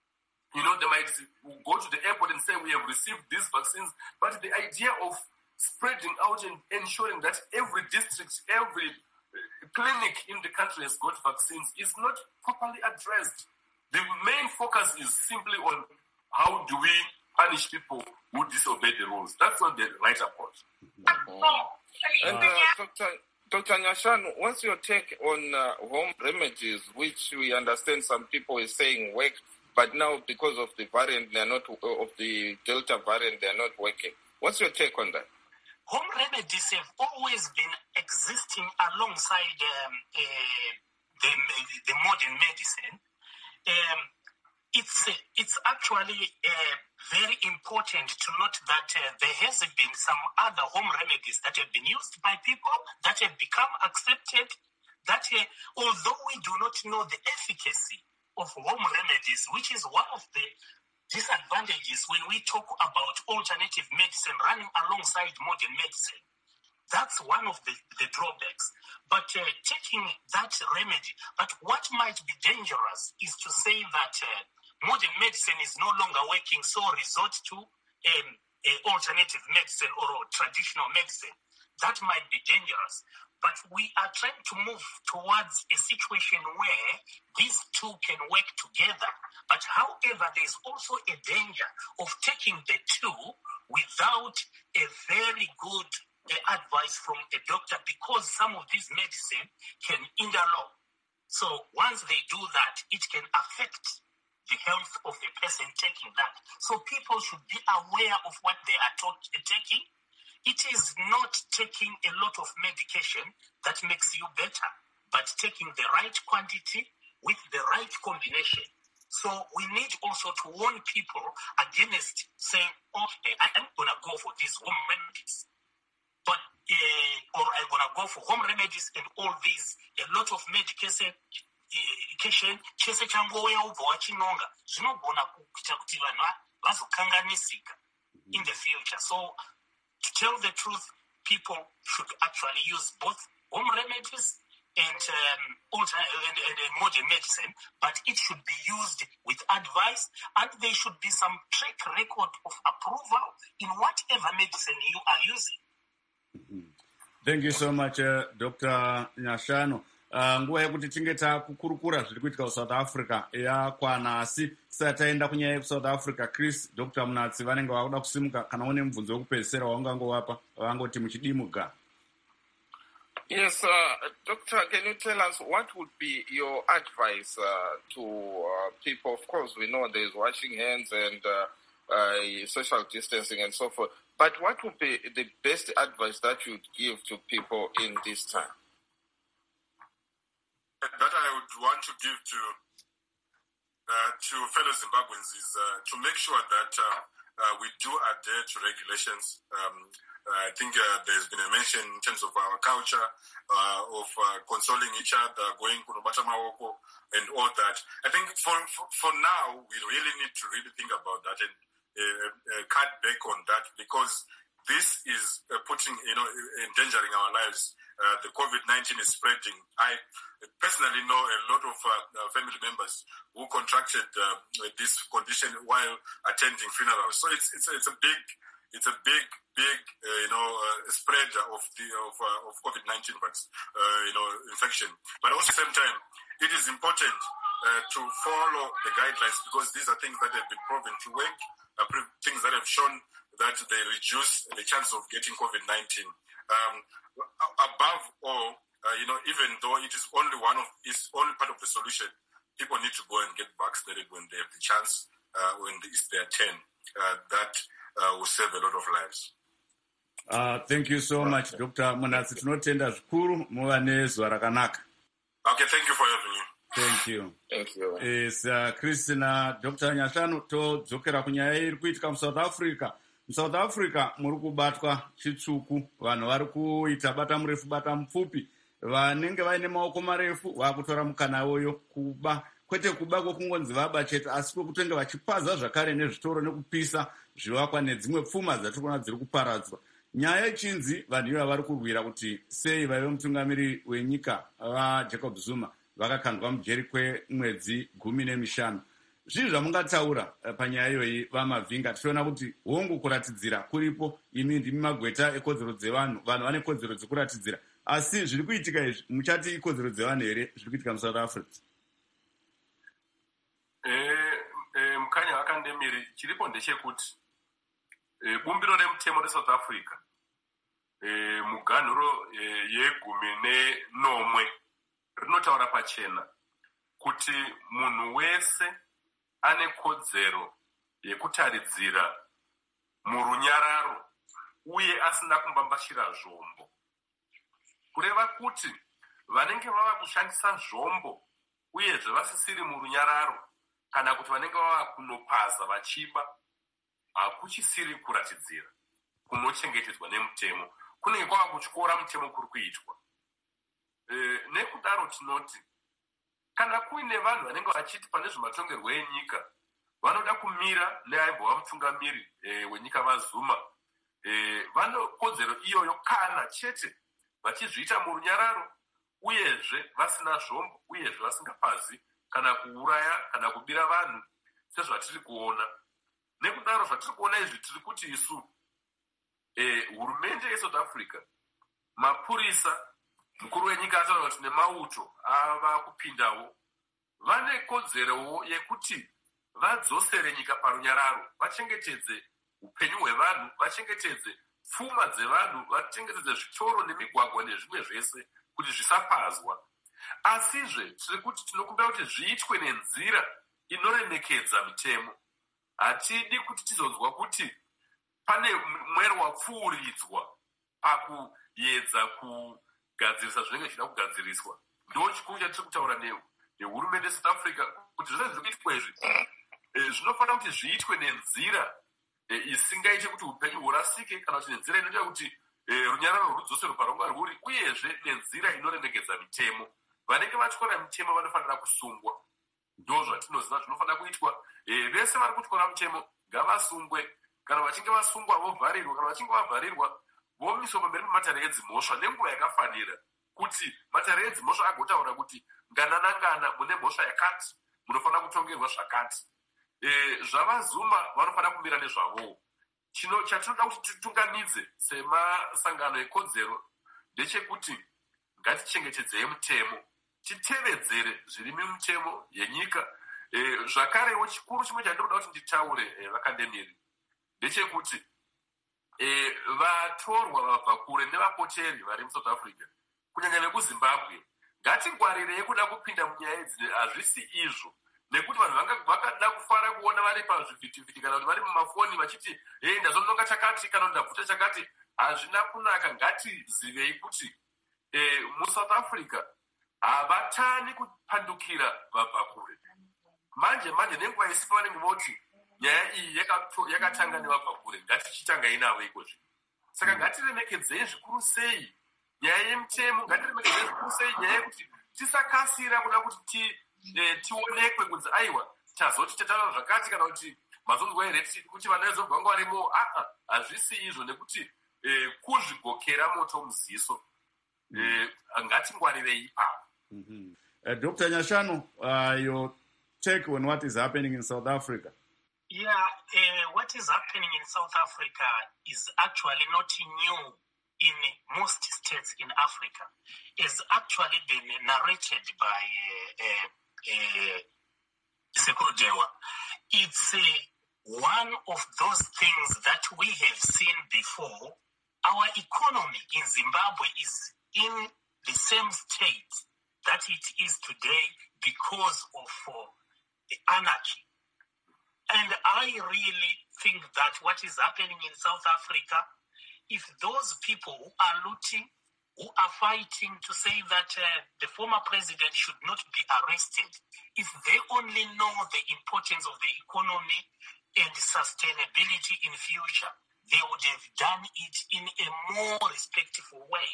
You know, they might go to the airport and say, we have received these vaccines, but the idea of spreading out and ensuring that every district, every clinic in the country has got vaccines is not properly addressed. The main focus is simply on how do we punish people who disobey the rules. That's not the right approach. Mm. And uh, Doctor Doctor Nyashanu, what's your take on uh, home remedies, which we understand some people are saying work, but now because of the variant, they are not of the Delta variant, they are not working. What's your take on that? Home remedies have always been existing alongside um, uh, the, the modern medicine. Um, it's it's actually uh, very important to note that uh, there has been some other home remedies that have been used by people that have become accepted, that uh, although we do not know the efficacy of home remedies, which is one of the disadvantages when we talk about alternative medicine running alongside modern medicine. That's one of the, the drawbacks. But uh, taking that remedy, but what might be dangerous is to say that uh, modern medicine is no longer working, so resort to um, uh, alternative medicine or traditional medicine. That might be dangerous. But we are trying to move towards a situation where these two can work together. But however, there's also a danger of taking the two without a very good uh, advice from a doctor, because some of these medicine can interlock. So once they do that, it can affect the health of the person taking that. So people should be aware of what they are t- taking. It is not taking a lot of medication that makes you better, but taking the right quantity with the right combination. So we need also to warn people against saying, okay, I'm going to go for these home remedies, but uh, or I'm going to go for home remedies and all these, a lot of medication, chese changoya ubva wachinonga zvinogona kuita kuti vanhu vazokanganisika in the future. So to tell the truth, people should actually use both home remedies and, um, alter, and, and, and modern medicine, but it should be used with advice, and there should be some track record of approval in whatever medicine you are using. Mm-hmm. Thank you so much, uh, Doctor Nyashanu. Uh, nguva yekuti tinge takukurukura zviri kuitika kuSouth Africa yakwana, asi tisati taenda kunyaya yekusouth Africa, Chris, Doctor Munatsi vanenge vakuda kusimuka. Kana une mubvunzo wekupedzisira waungangovapa, vangoti muchidimuka. Yes, uh, Doctor, can you tell us what would be your advice uh, to uh, people? Of course, we know there's washing hands and uh, uh, social distancing and so forth, but what would be the best advice that you'd give to people in this time? That I would want to give to uh, to fellow Zimbabweans is uh, to make sure that uh, uh, we do adhere to regulations. Um, I think uh, there's been a mention in terms of our culture uh, of uh, consoling each other, going kunobata maoko and all that. I think for, for for now, we really need to really think about that and uh, uh, cut back on that, because this is uh, putting, you know, endangering our lives. Uh, the COVID nineteen is spreading. I personally know a lot of uh, family members who contracted uh, this condition while attending funerals. So it's it's it's a big it's a big big uh, you know uh, spread of the of uh, of COVID nineteen, but uh, you know infection. But also at the same time, it is important uh, to follow the guidelines, because these are things that have been proven to work, uh, things that have shown that they reduce the chance of getting COVID nineteen. Um, above all, uh, you know, even though it is only one of, it's only part of the solution, people need to go and get vaccinated when they have the chance, uh, when it's their turn. Uh, that uh, will save a lot of lives. Uh, thank you so much, Doctor Munatsi. Tinotenda zvikuru, muva nezuva rakanaka. Okay, thank you for having me. Thank you. Thank you. Is uh, Christina, Doctor Nyashanu, todzokera kunyaya iri kuitika muSouth Africa. South Africa muri kubatwa chitsvuku, vanhu vari kuita bata murefu bata mupfupi, vanenge vaine maoko marefu vakutora mukana uyo kuba, kwete kuba kwekungonzi vaba chete, asi kwekutenge vachipaza zvakare nezvitoro nekupisa zvivakwa nedzimwe pfuma dzatiri kuona dziri kuparadzwa. Nyaya ichinzi vanhu ivo vari kurwira kuti sei vaive mutungamiri wenyika vaJacob Zuma vakakandwa mujeri kwemwedzi gumi nemishanu. Zvinhu zvamungataura panyaya iyoyi vamavhinga, tichiona kuti hongu kuratidzira kuripo, imi ndimi magweta ekodzero dzevanhu, vanhu vane kodzero dzekuratidzira, asi zviri kuitika izvi muchati ikodzero dzevanhu here zviri kuitika muSouth Africa? Eh, eh, mukanya wakandemiri chiripo ndechekuti eh, bumbiro remutemo reSouth Africa eh, muganhuro eh, yegumi nenomwe rinotaura pachena kuti munhu wese ane kodzero yekutaridzira murunyararo uye asina kumbambashira zvombo. Kureva kuti vanenge vava kushandisa zvombo uyezve vasisiri murunyararo, kana kuti vanenge vava kunopaza vachiba, hakuchisiri kuratidzira kunochengetedzwa nemutemo, kunenge kwava kutyora mutemo kuri kuitwa. E, nekudaro tinoti kana kuine vanhu vanenge vachiti pane zvematongerwo enyika vanoda kumira neaimbova mutungamiri e, wenyika vaZuma, e, vano kodzero iyoyo kana chete vachizviita murunyararo uyezve vasina zvombo, uyezve vasingapazi kana kuuraya kana kubira vanhu sezvatiri kuona. Nekudaro zvatiri kuona izvi tiri kuti isu e, hurumende yeSouth Africa, mapurisa, mukuru wenyika ataura kuti nemauto ava kupindawo, vane kodzerowo yekuti vadzosere nyika parunyararo, vachengetedze upenyu hwevanhu, vachengetedze pfuma dzevanhu, vachengetedze zvitoro nemigwagwa nezvimwe zvese kuti zvisapazwa. Asizve tiri kuti tinokumbira kuti zviitwe nenzira inoremekedza mitemo. Hatidi kuti tizonzwa kuti pane mwero wapfuuridzwa pakuedza kugadzirisa zvinenge zvida kugadziriswa. Ndo chikuru chatiri kutaura nehurumende yeSouth Africa kuti zvose zviri kuitwa izvi zvinofanira kuti zviitwe nenzira isingaite kuti upenyu hurasike, kana kuti nenzira inoita kuti runyararo rudzoserwe parwanga rwuri, uyezve nenzira inoremekedza mitemo. Vanenge vatyora mitemo vanofanira kusungwa. Ndo zvatinoziva zvinofanira kuitwa. Vese vari kutyora mitemo ngavasungwe. Kana vachinge vasungwa vovharirwa, kana vachinge vavharirwa vomiswa pamberi pematare edzimhosva nenguva yakafanira, kuti matare edzimhosva agotaura kuti ngana nangana mune mhosva yakati munofanira kutongerwa zvakati. E, zvavaZuma vanofanira kumira nezvavowo. Chino chatinoda kuti titungamidze semasangano ekodzero ndechekuti ngatichengetedzei mutemo, titevedzere zviri mumutemo yenyika. E, zvakarewo chikuru chimwe chandinoda kuti nditaure e, vakandemiri ndechekuti e, vatorwa vabva kure nevapoteri vari muSouth Africa kunyanya vekuzimbabwe ngatingwarirei kuda kupinda munyaya idzi. Hazvisi izvo, nekuti vanhu vakada kufara kuona vari pazvivhitivhiti kana kuti vari mumafoni vachiti hei ndazononga chakati kana kuti ndabvuta chakati. Hazvina kunaka. Ngatizivei kuti eh, musouth Africa havatani kupandukira vabva kure. Manje manje nenguva isipo vanenge voti nyaya iyi yakatanga nevabva kure, ngatichitanga inavo ikozvi. Saka ngatiremekedzei zvikuru sei nyaya yemutemo, ngatiremekedzei zvikuru sei nyaya yekuti tisakasira kuda kuti ti eh, tionekwe kunzi aiwa tazoti tataura zvakati kana kuti mazonzwa here kuti vana vezobva vanga varimo. Aa, hazvisi izvo, nekuti eh, kuzvigokera moto muziso. eh, ngatingwarirei ipapo. Mm-hmm. uh, Doctor Nyashanu, uh, your take on what is happening in South Africa? Yeah, uh, what is happening in South Africa is actually not new in most states in Africa. It's actually been narrated by uh, uh, uh, Sekuru Dewa. It's uh, one of those things that we have seen before. Our economy in Zimbabwe is in the same state that it is today because of uh, the anarchy. And I really think that what is happening in South Africa, if those people who are looting, who are fighting to say that uh, the former president should not be arrested, if they only know the importance of the economy and sustainability in future, they would have done it in a more respectful way.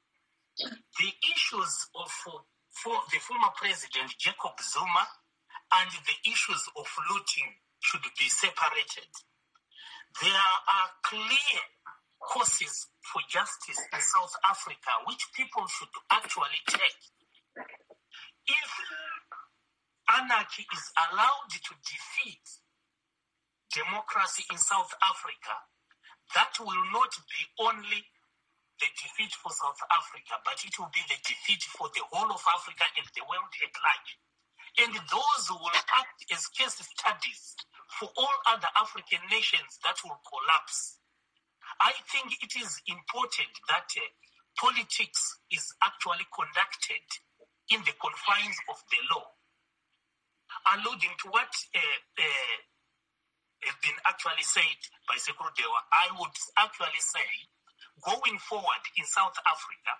The issues of uh, for the former president, Jacob Zuma, and the issues of looting should be separated. There are clear courses for justice in South Africa which people should actually take. If anarchy is allowed to defeat democracy in South Africa, that will not be only the defeat for South Africa, but it will be the defeat for the whole of Africa and the world at large. And those who will act as case studies for all other African nations that will collapse. I think it is important that uh, politics is actually conducted in the confines of the law. Alluding to what uh, uh, has been actually said by Sekuru Dewa, I would actually say, going forward in South Africa,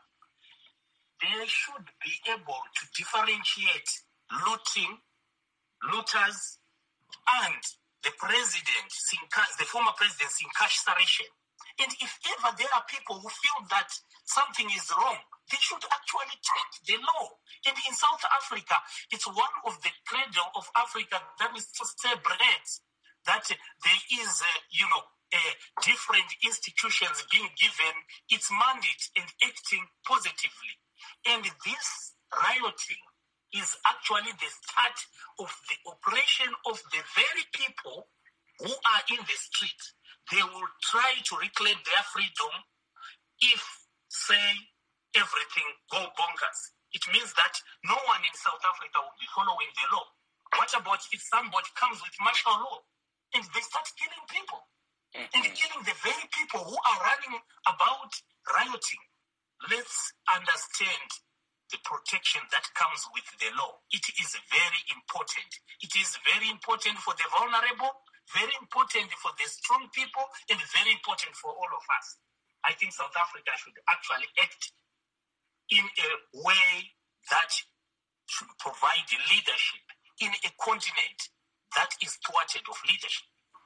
they should be able to differentiate looting, looters, and the president, the former president's incarceration. And if ever there are people who feel that something is wrong, they should actually take the law. And in South Africa, it's one of the credo of Africa that is to celebrate that there is, uh, you know, uh, different institutions being given its mandate and acting positively. And this rioting is actually the start of the oppression of the very people who are in the street. They will try to reclaim their freedom if, say, everything go bonkers. It means that no one in South Africa will be following the law. What about if somebody comes with martial law and they start killing people? Mm-hmm. And killing the very people who are running about rioting? Let's understand the protection that comes with the law. It is very important. It is very important for the vulnerable, very important for the strong people, and very important for all of us. I think South Africa should actually act in a way that should provide leadership in a continent that is thwarted of leadership.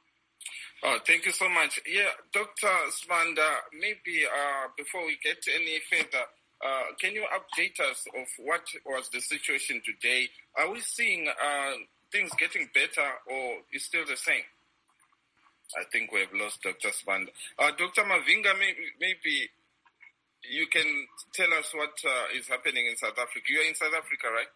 Oh, thank you so much. Yeah, Doctor Sibanda, maybe uh, before we get any further, Uh, can you update us of what was the situation today? Are we seeing uh, things getting better or is still the same? I think we have lost Doctor Sibanda. Uh, Doctor Mavinga, maybe, maybe you can tell us what uh, is happening in South Africa. You're in South Africa, right?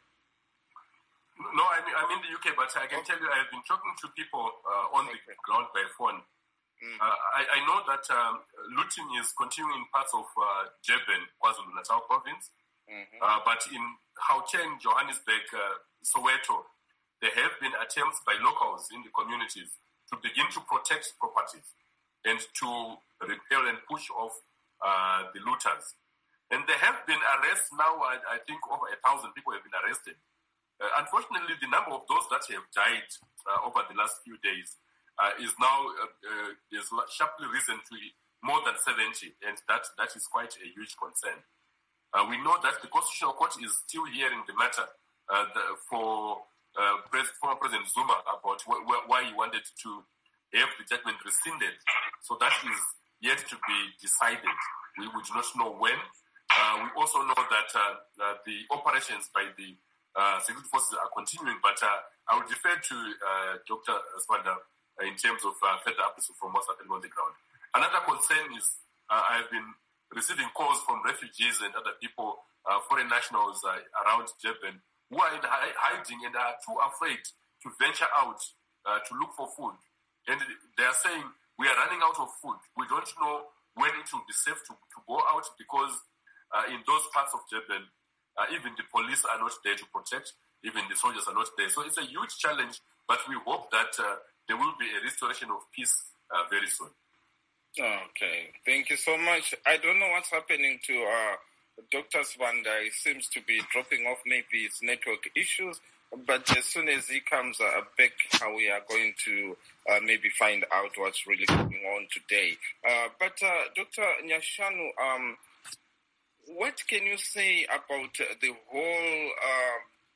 No, I'm, I'm in the U K, but I can okay. tell you I have been talking to people uh, on okay. the ground by phone. Mm. Uh, I, I know that um, looting is continuing in parts of uh, Durban, KwaZulu-Natal province, mm-hmm. uh, but in Gauteng, Johannesburg, uh, Soweto, there have been attempts by locals in the communities to begin to protect properties and to repel and push off uh, the looters. And there have been arrests now. I, I think over a thousand people have been arrested. Uh, unfortunately, the number of those that have died uh, over the last few days uh, is now uh, uh, is sharply risen to more than seventy, and that, that is quite a huge concern. Uh, we know that the Constitutional Court is still hearing the matter uh, the, for uh, Pres- former President Zuma about wh- wh- why he wanted to have the judgment rescinded. So that is yet to be decided. We, we do not know when. Uh, we also know that uh, uh, the operations by the uh, security forces are continuing, but uh, I would refer to uh, Doctor Sibanda uh, in terms of uh, further updates from what's happening on the ground. Another concern is uh, I have been receiving calls from refugees and other people, uh, foreign nationals uh, around Durban, who are in hi- hiding and are too afraid to venture out uh, to look for food. And they are saying, we are running out of food. We don't know when it will be safe to, to go out because uh, in those parts of Durban, uh, even the police are not there to protect, even the soldiers are not there. So it's a huge challenge, but we hope that uh, there will be a restoration of peace uh, very soon. Okay, thank you so much. I don't know what's happening to uh, Doctor Sibanda. He seems to be dropping off. Maybe it's network issues. But as soon as he comes uh, back, uh, we are going to uh, maybe find out what's really going on today. Uh, but uh, Doctor Nyashanu, um, what can you say about uh, the whole uh,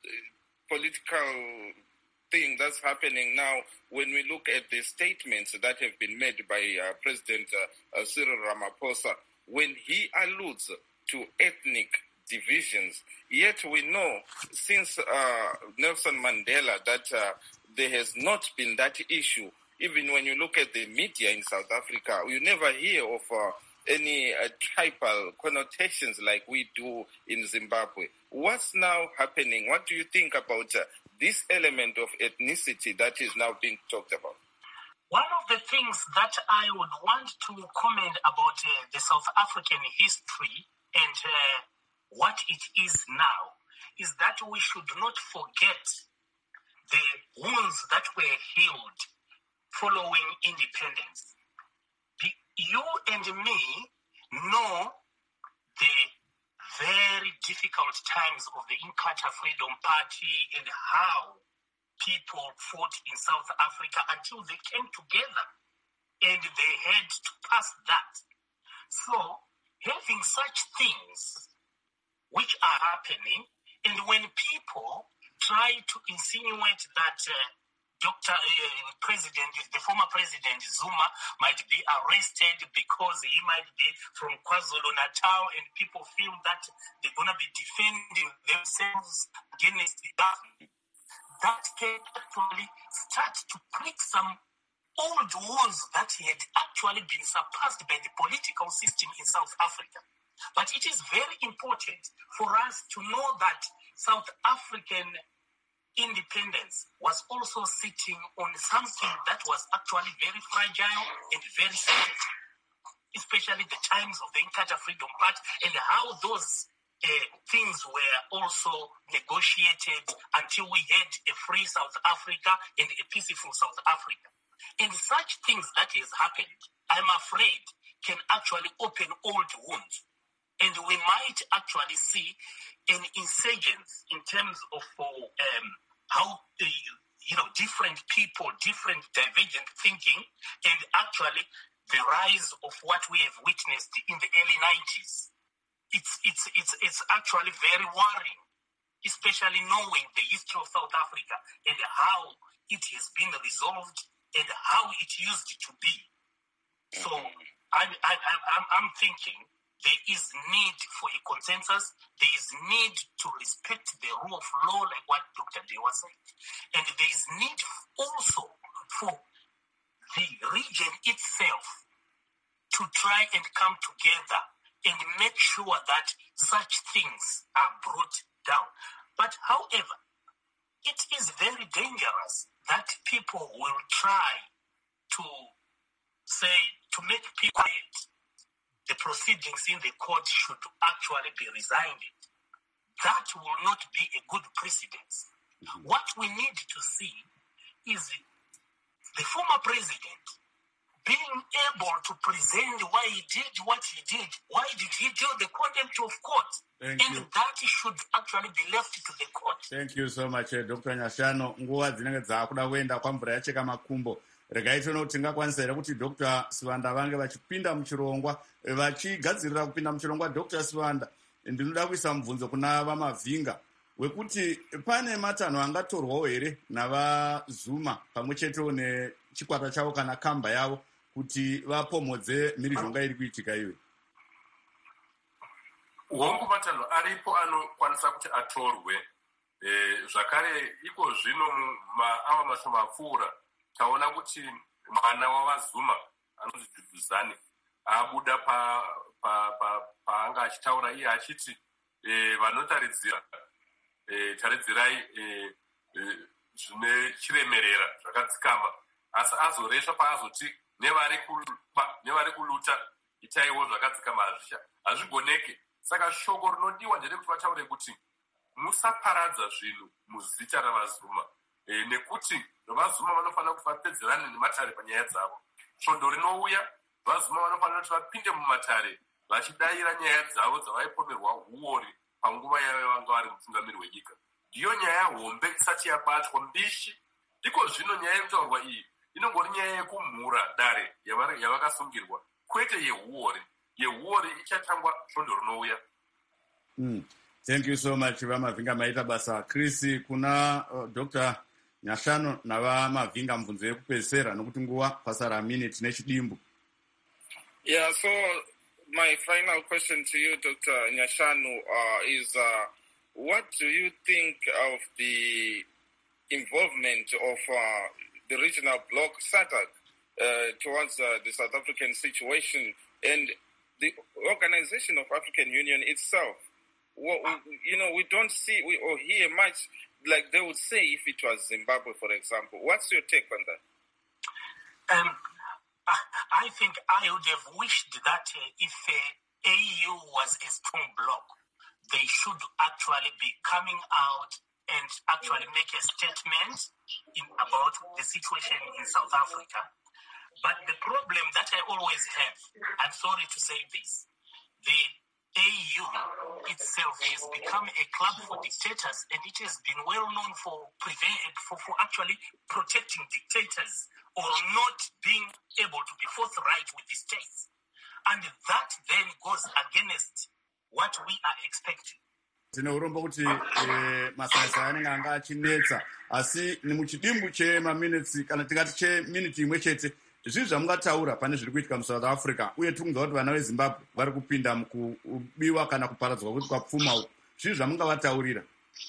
political thing that's happening now when we look at the statements that have been made by uh, President uh, uh, Cyril Ramaphosa when he alludes to ethnic divisions? Yet we know since uh, Nelson Mandela that uh, there has not been that issue. Even when you look at the media in South Africa, you never hear of uh, any uh, tribal connotations like we do in Zimbabwe. What's now happening? What do you think about uh, this element of ethnicity that is now being talked about? One of the things that I would want to comment about uh, the South African history and uh, what it is now is that we should not forget the wounds that were healed following independence. You and me know the very difficult times of the Inkatha Freedom Party and how people fought in South Africa until they came together and they had to pass that. So having such things which are happening, and when people try to insinuate that uh, Doctor Uh, President, the former President Zuma might be arrested because he might be from KwaZulu-Natal, and people feel that they're going to be defending themselves against the government, that can actually start to prick some old wounds that had actually been surpassed by the political system in South Africa. But it is very important for us to know that South African independence was also sitting on something that was actually very fragile and very sensitive, especially the times of the Inkatha Freedom Party and how those uh, things were also negotiated until we had a free South Africa and a peaceful South Africa. And such things that has happened, I'm afraid, can actually open old wounds. And we might actually see an insurgence in terms of um, how the, you know, different people, different divergent thinking, and actually the rise of what we have witnessed in the early nineties. It's it's it's it's actually very worrying, especially knowing the history of South Africa and how it has been resolved and how it used to be. So I, I, I, I'm, I'm thinking there is need for a consensus. There is need to respect the rule of law, like what Doctor Dewa said. And there is need also for the region itself to try and come together and make sure that such things are brought down. But however, it is very dangerous that people will try to say, to make people quiet. The proceedings in the court should actually be resigned. That will not be a good precedence. Mm-hmm. What we need to see is the former president being able to present why he did what he did. Why did he do the contempt of court? Thank and you. that should actually be left to the court. Thank you so much, uh, Doctor Nyashano. Nguva dzinenge dzakuda kuenda kwamvura yacheka makumbo. Regai tione kuti tingakwanisa here kuti Doctor Sivanda vange vachipinda muchirongwa, vachigadzirira kupinda muchirongwa. Doctor Sivanda, ndinoda kuisa mubvunzo kuna vaMavhinga wekuti pane matanho angatorwawo here navaZuma pamwe chetewo nechikwata chavo kana kamba yavo kuti vapomodze mhirizhonga iri kuitika iwe. Hongu matanho aripo anokwanisa kuti atorwe. E, zvakare iko zvino ava mashoma apfuura taona kuti mwana wavaZuma anonzi Duduzane abuda paanga pa, pa, pa achitaura iye achiti e, vanotaridzira e, taridzirai e, e, zvine chiremerera zvakadzikama asi azoresva paazoti nevari kuluta itaiwo zvakadzikama hazvigoneke. Saka shoko rinodiwa nderekuti vataure kuti musaparadza zvinhu muzita ravaZuma e, nekuti vaZuma vanofanira kuti vapedzerane nematare panyaya dzavo. Svondo rinouya vaZuma vanofanira kuti vapinde mumatare vachidayira nyaya dzavo dzavaipomerwa huori panguva yavo vanga vari mutungamiri wenyika. Ndiyo nyaya hombe isati yabatwa mbishi. Ndiko zvino nyaya inotaurwa iyi inongori nyaya yekumhura dare yavakasungirwa, kwete yehuori. Yehuori ichatangwa svondo rinouya. Mm. Thank you so much, vaMavhinga maita basa. Chris, kuna uh, Doctor Nyashano navaMavhinga mubvunzo yekupedzisira nokuti nguva pasara minute nechidimbu. Yeah, so my final question to you, Doctor Nyashano, uh, is uh, what do you think of the involvement of uh, the regional bloc SADC uh, towards uh, the South African situation and the Organization of African Union itself? Well, you know, we don't see we or hear much like they would say if it was Zimbabwe, for example. What's your take on that? Um, I think I would have wished that uh, if uh, A U was a strong bloc, they should actually be coming out and actually make a statement in, about the situation in South Africa. But the problem that I always have, I'm sorry to say this, the A U itself has become a club for dictators, and it has been well known for prevent, for, for actually protecting dictators or not being able to be forthright with the states. And that then goes against what we are expecting. Tine urombo kuti masasa anenge anga achinetsa asi nemuchidimbu chemaminutes kana tikati cheminute imwe chete zvii zvamungataura pane zviri kuitika muSouth Africa uye tikunzwa kuti vana veZimbabwe vari kupinda mukubiwa kana kuparadzwa kuti kwapfuma uku zvii zvamungavataurira?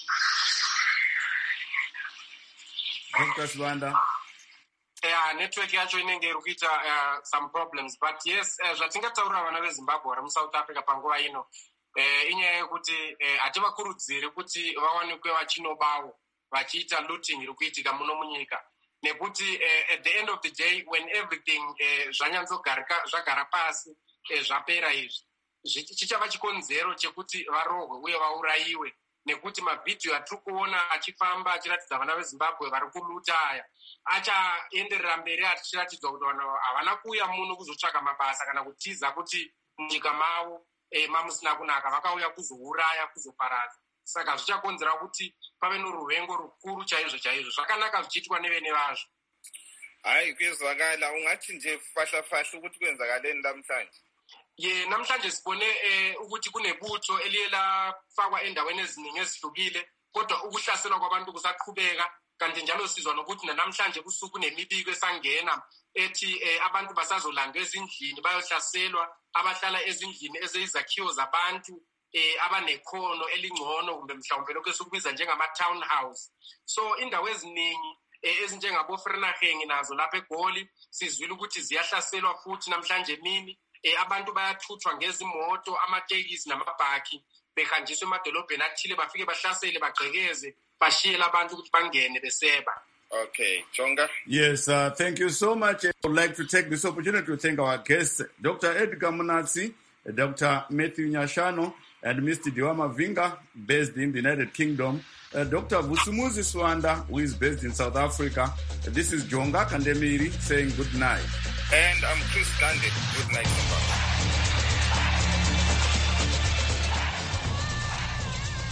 Doctor Sivanda. Yeah, network yacho inenge iri kuita uh, some problems, but yes, uh, zvatingataura vana veZimbabwe vari muSouth Africa panguva ino uh, inyaya yekuti uh, hativakurudziri kuti vawanikwe vachinobawo vachiita looting iri kuitika muno munyika. Nekuti uh, at the end of the day when everything uh, zvanyatsogarika zvagara pasi uh, zvapera izvi chichava chikonzero chekuti varohwe uye vaurayiwe, nekuti mavhidhiyo atiri kuona achifamba achiratidza vana veZimbabwe vari kuluta aya achaenderera mberi achiratidza kuti vanhu havana kuuya muno kuzotsvaka mabasa kana kutiza kuti munyika mavo eh, mamusina kunaka, vakauya kuzouraya kuzoparadza. Saka zvichakonzera kuti pave noruvengo rukuru chaizvo chaizvo. Zvakanaka zvichiitwa nevene vazvo. Hayi kwezvakala ungati nje fahla fahla ukuthi kwenzakaleni namhlanje. Ye namhlanje sibone eh, ukuthi kunebutho eliye lafakwa endaweni eziningi ezihlukile, kodwa ukuhlaselwa kwabantu kusaqhubeka. Kanti njalo sizwa nokuthi namhlanje kusuku kunemibiko esangena ethi eh, abantu basazolandwa ezindlini bayohlaselwa, abahlala ezindlini eziyizakhiwo zabantu eh abanekhono elingcono kumbe mhlawumbe lokho esikubiza njengama townhouse. So indawo eziningi eh, ezinjengabo Vereeniging nazo lapha eGoli sizwile ukuthi ziyahlaselwa futhi namhlanje emini. Eh, abantu bayathuthwa ngezimoto, amatekisi namabhaki behanjiswa emadolobheni athile bafike bahlasele bagqekeze bashiyela abantu ukuthi bangene beseba. Okay, Chonga. Yes, uh, thank you so much. I would like to take this opportunity to thank our guests, Doctor Edgar Munatsi, Doctor Matthew Nyashano, and Mister Diwa Mavhinga, based in the United Kingdom. uh, Doctor Vusumuzi Swanda, who is based in South Africa. This is Jonga Kandemiri saying good night. And I'm Chris Gandhi. Good night, Zimbabwe.